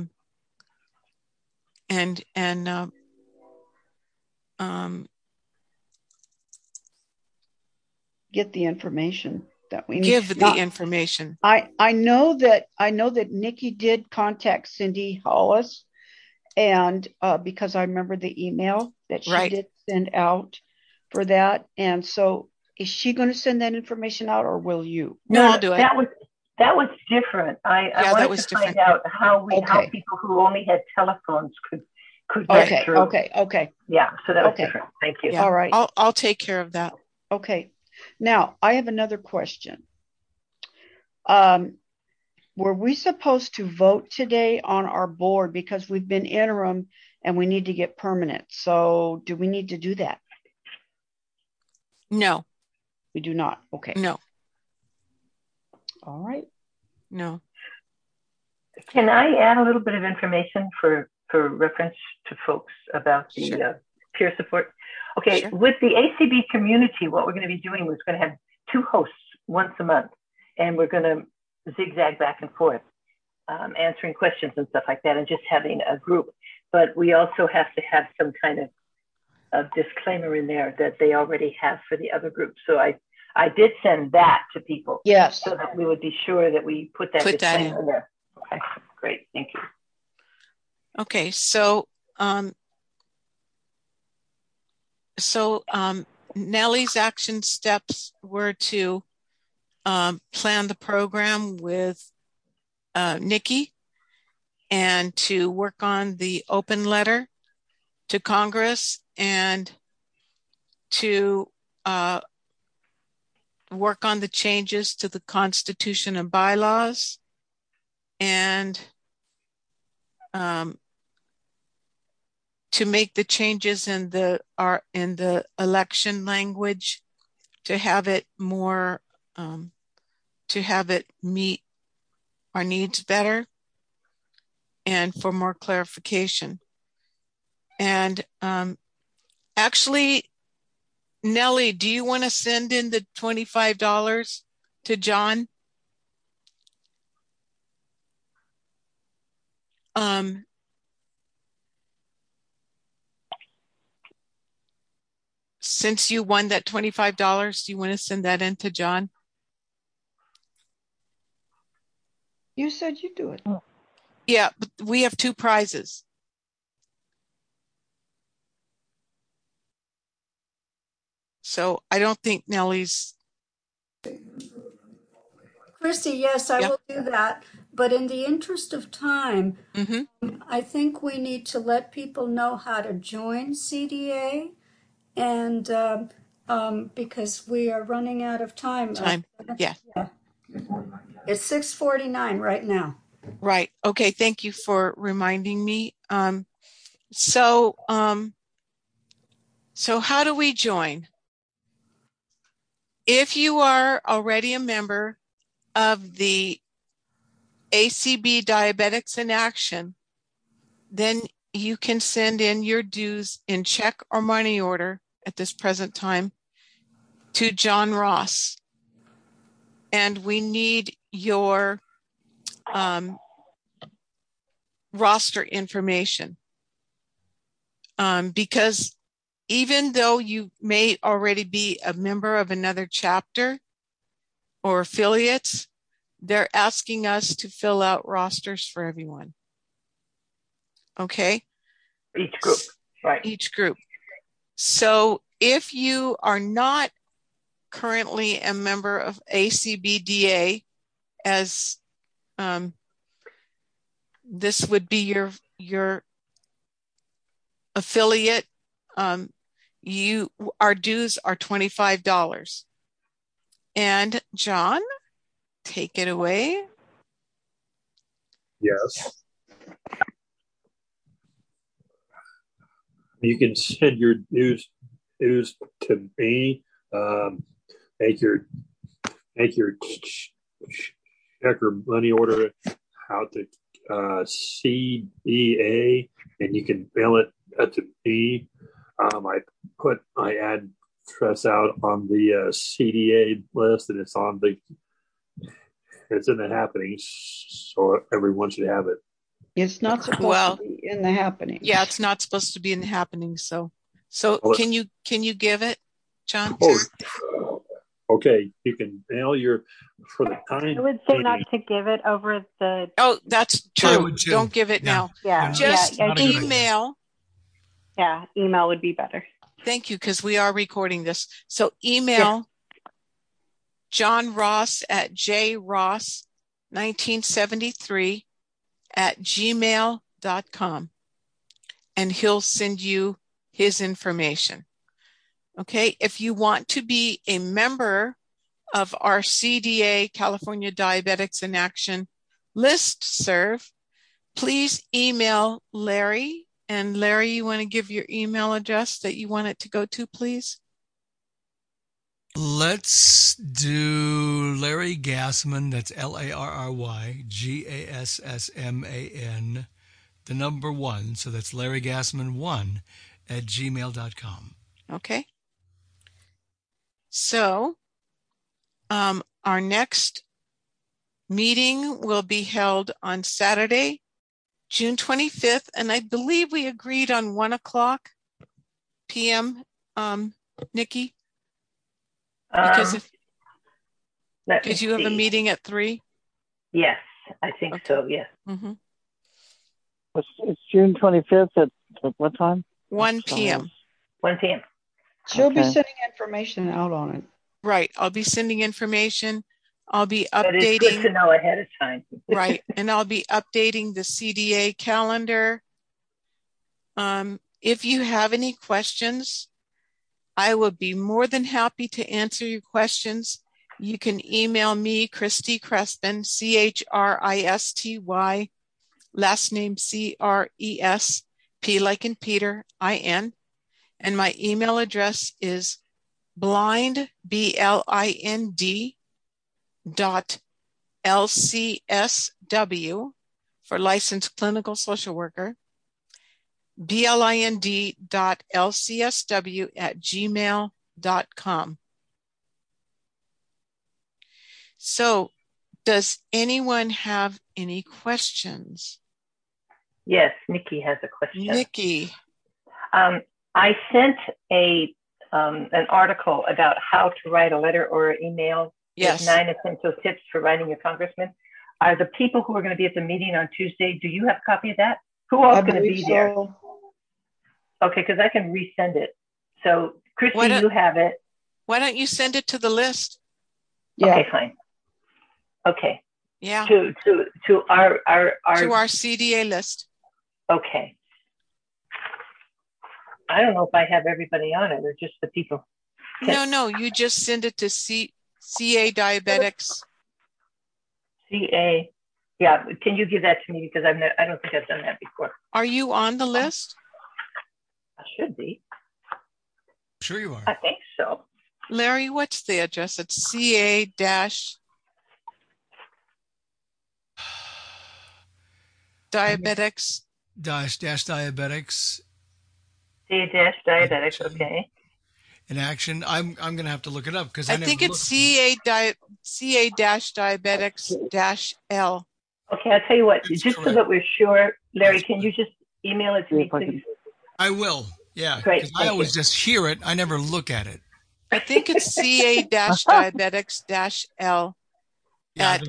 E: get the information that we need.
A: Give the information.
E: I know that Nikki did contact Cindy Hollis, and because I remember the email that she did send out for that, and so is she going to send that information out, or will you?
A: No, I'll do it.
C: That was different. I wanted to find out how people who only had telephones could get through.
E: Okay.
C: Yeah, so that was different. Thank you.
A: Yeah.
E: All right.
A: I'll take care of that.
E: Okay. Now I have another question. Were we supposed to vote today on our board because we've been interim and we need to get permanent? So do we need to do that?
A: No.
E: We do not. Okay.
A: No.
E: All right.
A: No.
C: Can I add a little bit of information for reference to folks about the peer support? Okay, with the ACB community, what we're going to be doing is going to have 2 hosts once a month, and we're going to zigzag back and forth, answering questions and stuff like that, and just having a group. But we also have to have some kind of disclaimer in there that they already have for the other group. So I did send that to people.
E: Yes.
C: So that we would be sure that we put that disclaimer in there. Okay, great. Thank you.
A: Okay, so Nellie's action steps were to plan the program with Nikki and to work on the open letter to Congress and to work on the changes to the Constitution and bylaws and to make the changes in the election language to have it more to have it meet our needs better and for more clarification. And actually, Nellie, do you want to send in the $25 to John? Since you won that $25, do you want to send that in to John?
E: You said you do it.
A: Yeah, but we have 2 prizes. So I don't think Nellie's.
B: Christy, yes, I will do that. But in the interest of time, I think we need to let people know how to join CDA, and because we are running out of time.
A: Yeah.
B: It's 6:49 right now.
A: Right. Okay. Thank you for reminding me. So how do we join? If you are already a member of the ACB Diabetics in Action, then you can send in your dues in check or money order at this present time to John Ross. And we need your roster information because even though you may already be a member of another chapter or affiliates, they're asking us to fill out rosters for everyone. Okay?
C: Each group, right.
A: Each group. So if you are not currently a member of ACBDA, as this would be your affiliate, our dues are $25. And John, take it away.
J: Yes. You can send your dues to me. Make your check or money order out to CDA, and you can mail it to me. I add address out on the CDA list, and it's in the happenings, so everyone should have it.
E: It's not supposed to be in the happenings.
A: Yeah, it's not supposed to be in the happenings. So can you give it, John?
J: Okay, you can mail for the time.
M: I would say not to give it over the.
A: Oh, that's true. Don't give it now.
M: Yeah,
A: just email.
M: Yeah, email would be better.
A: Thank you, because we are recording this. So email John Ross at jross1973@gmail.com, and he'll send you his information. Okay, if you want to be a member of our CDA, California Diabetics in Action listserv, please email Larry. And Larry, you want to give your email address that you want it to go to, please?
H: Let's do Larry Gassman. That's LarryGassman, the number 1. So that's LarryGassman1 at gmail.com.
A: Okay. So our next meeting will be held on Saturday, June 25th, and I believe we agreed on 1:00 p.m. Nikki, because you have a meeting at 3.
C: Yes, I think so. Yes.
A: Mm-hmm.
G: It's June 25th at what time?
A: 1 p.m.
C: 1 p.m.
E: She'll be sending information out on it.
A: Right. I'll be sending information. I'll be updating.
C: But it's good to know ahead of time.
A: Right. And I'll be updating the CDA calendar. If you have any questions, I will be more than happy to answer your questions. You can email me, Christy Crespin, CHRISTY, last name CRESP, like in Peter, IN. And my email address is blind, BLIND, .LCSW for licensed clinical social worker, blind.lcsw@gmail.com. So does anyone have any questions?
C: Yes, Nikki has a question.
A: Nikki.
C: I sent an article about how to write a letter or an email.
A: Yes.
C: With 9 essential tips for writing a congressman. Are the people who are going to be at the meeting on Tuesday, do you have a copy of that? Who else is going to be there? Okay, because I can resend it. So, Christy, you have it.
A: Why don't you send it to the list?
C: Yeah. Okay, fine. Okay.
A: Yeah.
C: To our
A: to our CDA list.
C: Okay. I don't know if I have everybody on it or just the people.
A: No, you just send it to CA Diabetics.
C: CA. Yeah, can you give that to me, because I don't think I've done that before.
A: Are you on the list?
C: I should be.
H: Sure you are.
C: I think so.
A: Larry, what's the address? It's CA Diabetics.
H: Diabetics.
C: CA Diabetics, okay.
H: In Action. I'm going to have to look it up because
A: I think it's CA-Diabetics-L.
C: Okay, I'll tell you what, just correct. So that we're sure, Larry, can you just email it to me, please?
H: I will, yeah.
C: Great.
H: I always just hear it. I never look at it.
A: I think it's CA-Diabetics-L at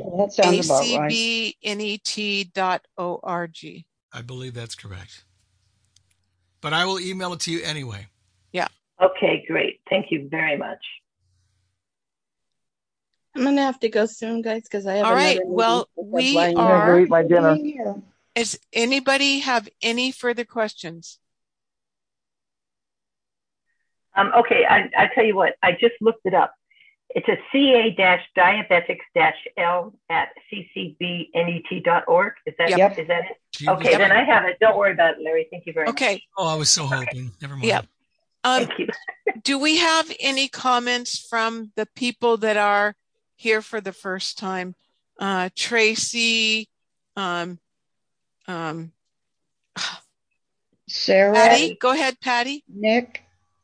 A: acbnet.org.
H: I believe that's correct. But I will email it to you anyway.
A: Yeah.
C: Okay, great. Thank you very much.
D: I'm going to have to go soon, guys, because I have
A: all right. Well, we are.
G: Eat my dinner.
A: Does anybody have any further questions?
C: Okay, I tell you what, I just looked it up. It's a CA-diabetics-L at ccbnet.org. Is that,
A: yep.
C: Is that it? Okay, yep. Then I have it. Don't worry about it, Larry. Thank you very much.
A: Okay.
H: Oh, I was so hoping. Never mind.
A: Yep.
C: Thank you.
A: Do we have any comments from the people that are here for the first time? Tracy,
E: Sarah,
A: Patty, go ahead, Patty.
E: Nick,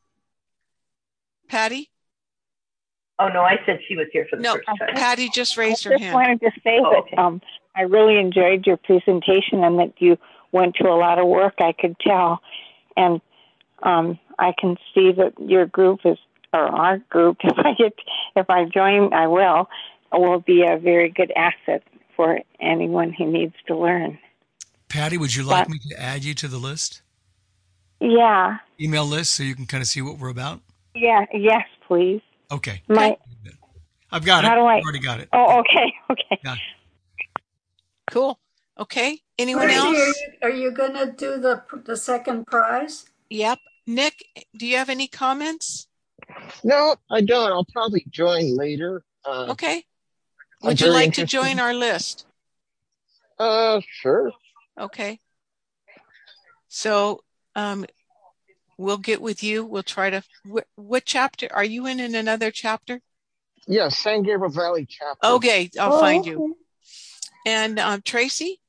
A: Patty.
C: Oh no, I said she was here for the first time.
A: Patty just raised her hand.
M: I just wanted to say that I really enjoyed your presentation and that you went to a lot of work. I could tell, and I can see that your group is, or our group, if I join, I will be a very good asset for anyone who needs to learn.
H: Patty, would you like me to add you to the list?
M: Yeah.
H: Email list so you can kind of see what we're about?
M: Yeah. Yes, please.
H: Okay.
M: I've
H: got it.
M: I've
H: already got it.
M: Oh, okay. Okay.
H: Yeah.
A: Cool. Okay. Anyone else?
B: Are you going to do the second prize?
A: Yep. Nick, do you have any comments?
K: No, I don't. I'll probably join later.
A: Okay. Would you like to join our list?
O: Sure.
A: Okay. So we'll get with you. We'll try to. What chapter are you in another chapter?
O: Yes, San Gabriel Valley chapter.
A: Okay, I'll find you. And Tracy?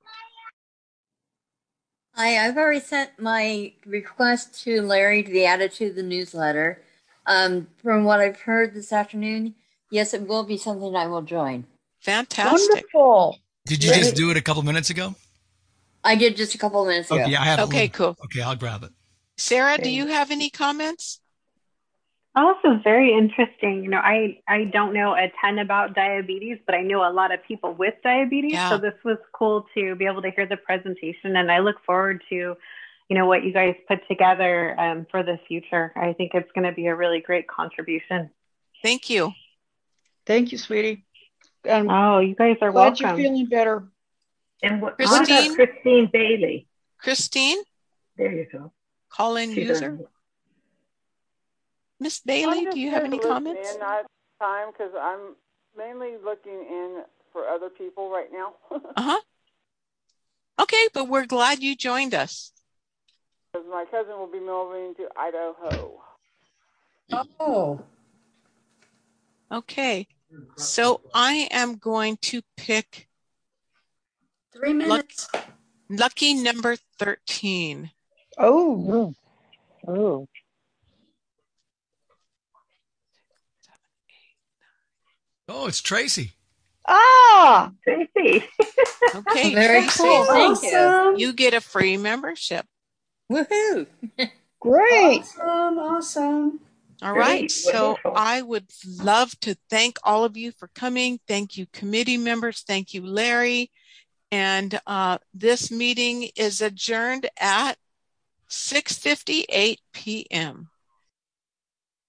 L: Hi, I've already sent my request to Larry to be added to the newsletter. From what I've heard this afternoon, yes, it will be something I will join.
A: Fantastic.
E: Wonderful.
H: Did you just do it a couple minutes ago?
L: I did just a couple of minutes ago.
H: Okay, I have.
A: Okay, cool.
H: Okay, I'll grab it.
A: Sarah, do you have any comments?
P: Also very interesting. You know, I don't know a ton about diabetes, but I know a lot of people with diabetes.
A: Yeah.
P: So this was cool to be able to hear the presentation, and I look forward to, you know, what you guys put together for the future. I think it's going to be a really great contribution.
A: Thank you.
E: Thank you, sweetie.
P: Oh, you guys are
E: Glad
P: welcome.
E: you're feeling better.
C: And what
A: Christine?
C: about Christine Bailey?
A: Christine?
C: There you go.
A: Call-in
C: She's
A: user?
C: on.
A: Miss Bailey, do you have any comments?
N: Not time, because I'm mainly looking in for other people right now.
A: Uh-huh. Okay, but we're glad you joined us.
N: Because my cousin will be moving to Idaho.
B: Oh.
A: Okay, so I am going to pick
B: 3 minutes.
A: Lucky number 13.
E: Oh.
G: Oh.
H: Oh, it's Tracy.
E: Ah,
C: Tracy.
A: Okay,
L: Very
A: Tracy,
L: cool. Thank you.
B: Awesome.
A: you get a free membership.
L: Woohoo!
E: great.
B: Awesome.
A: All
C: Great,
A: right, so
C: wonderful.
A: I would love to thank all of you for coming. Thank you, committee members. Thank you, Larry. And this meeting is adjourned at 6:58 p.m.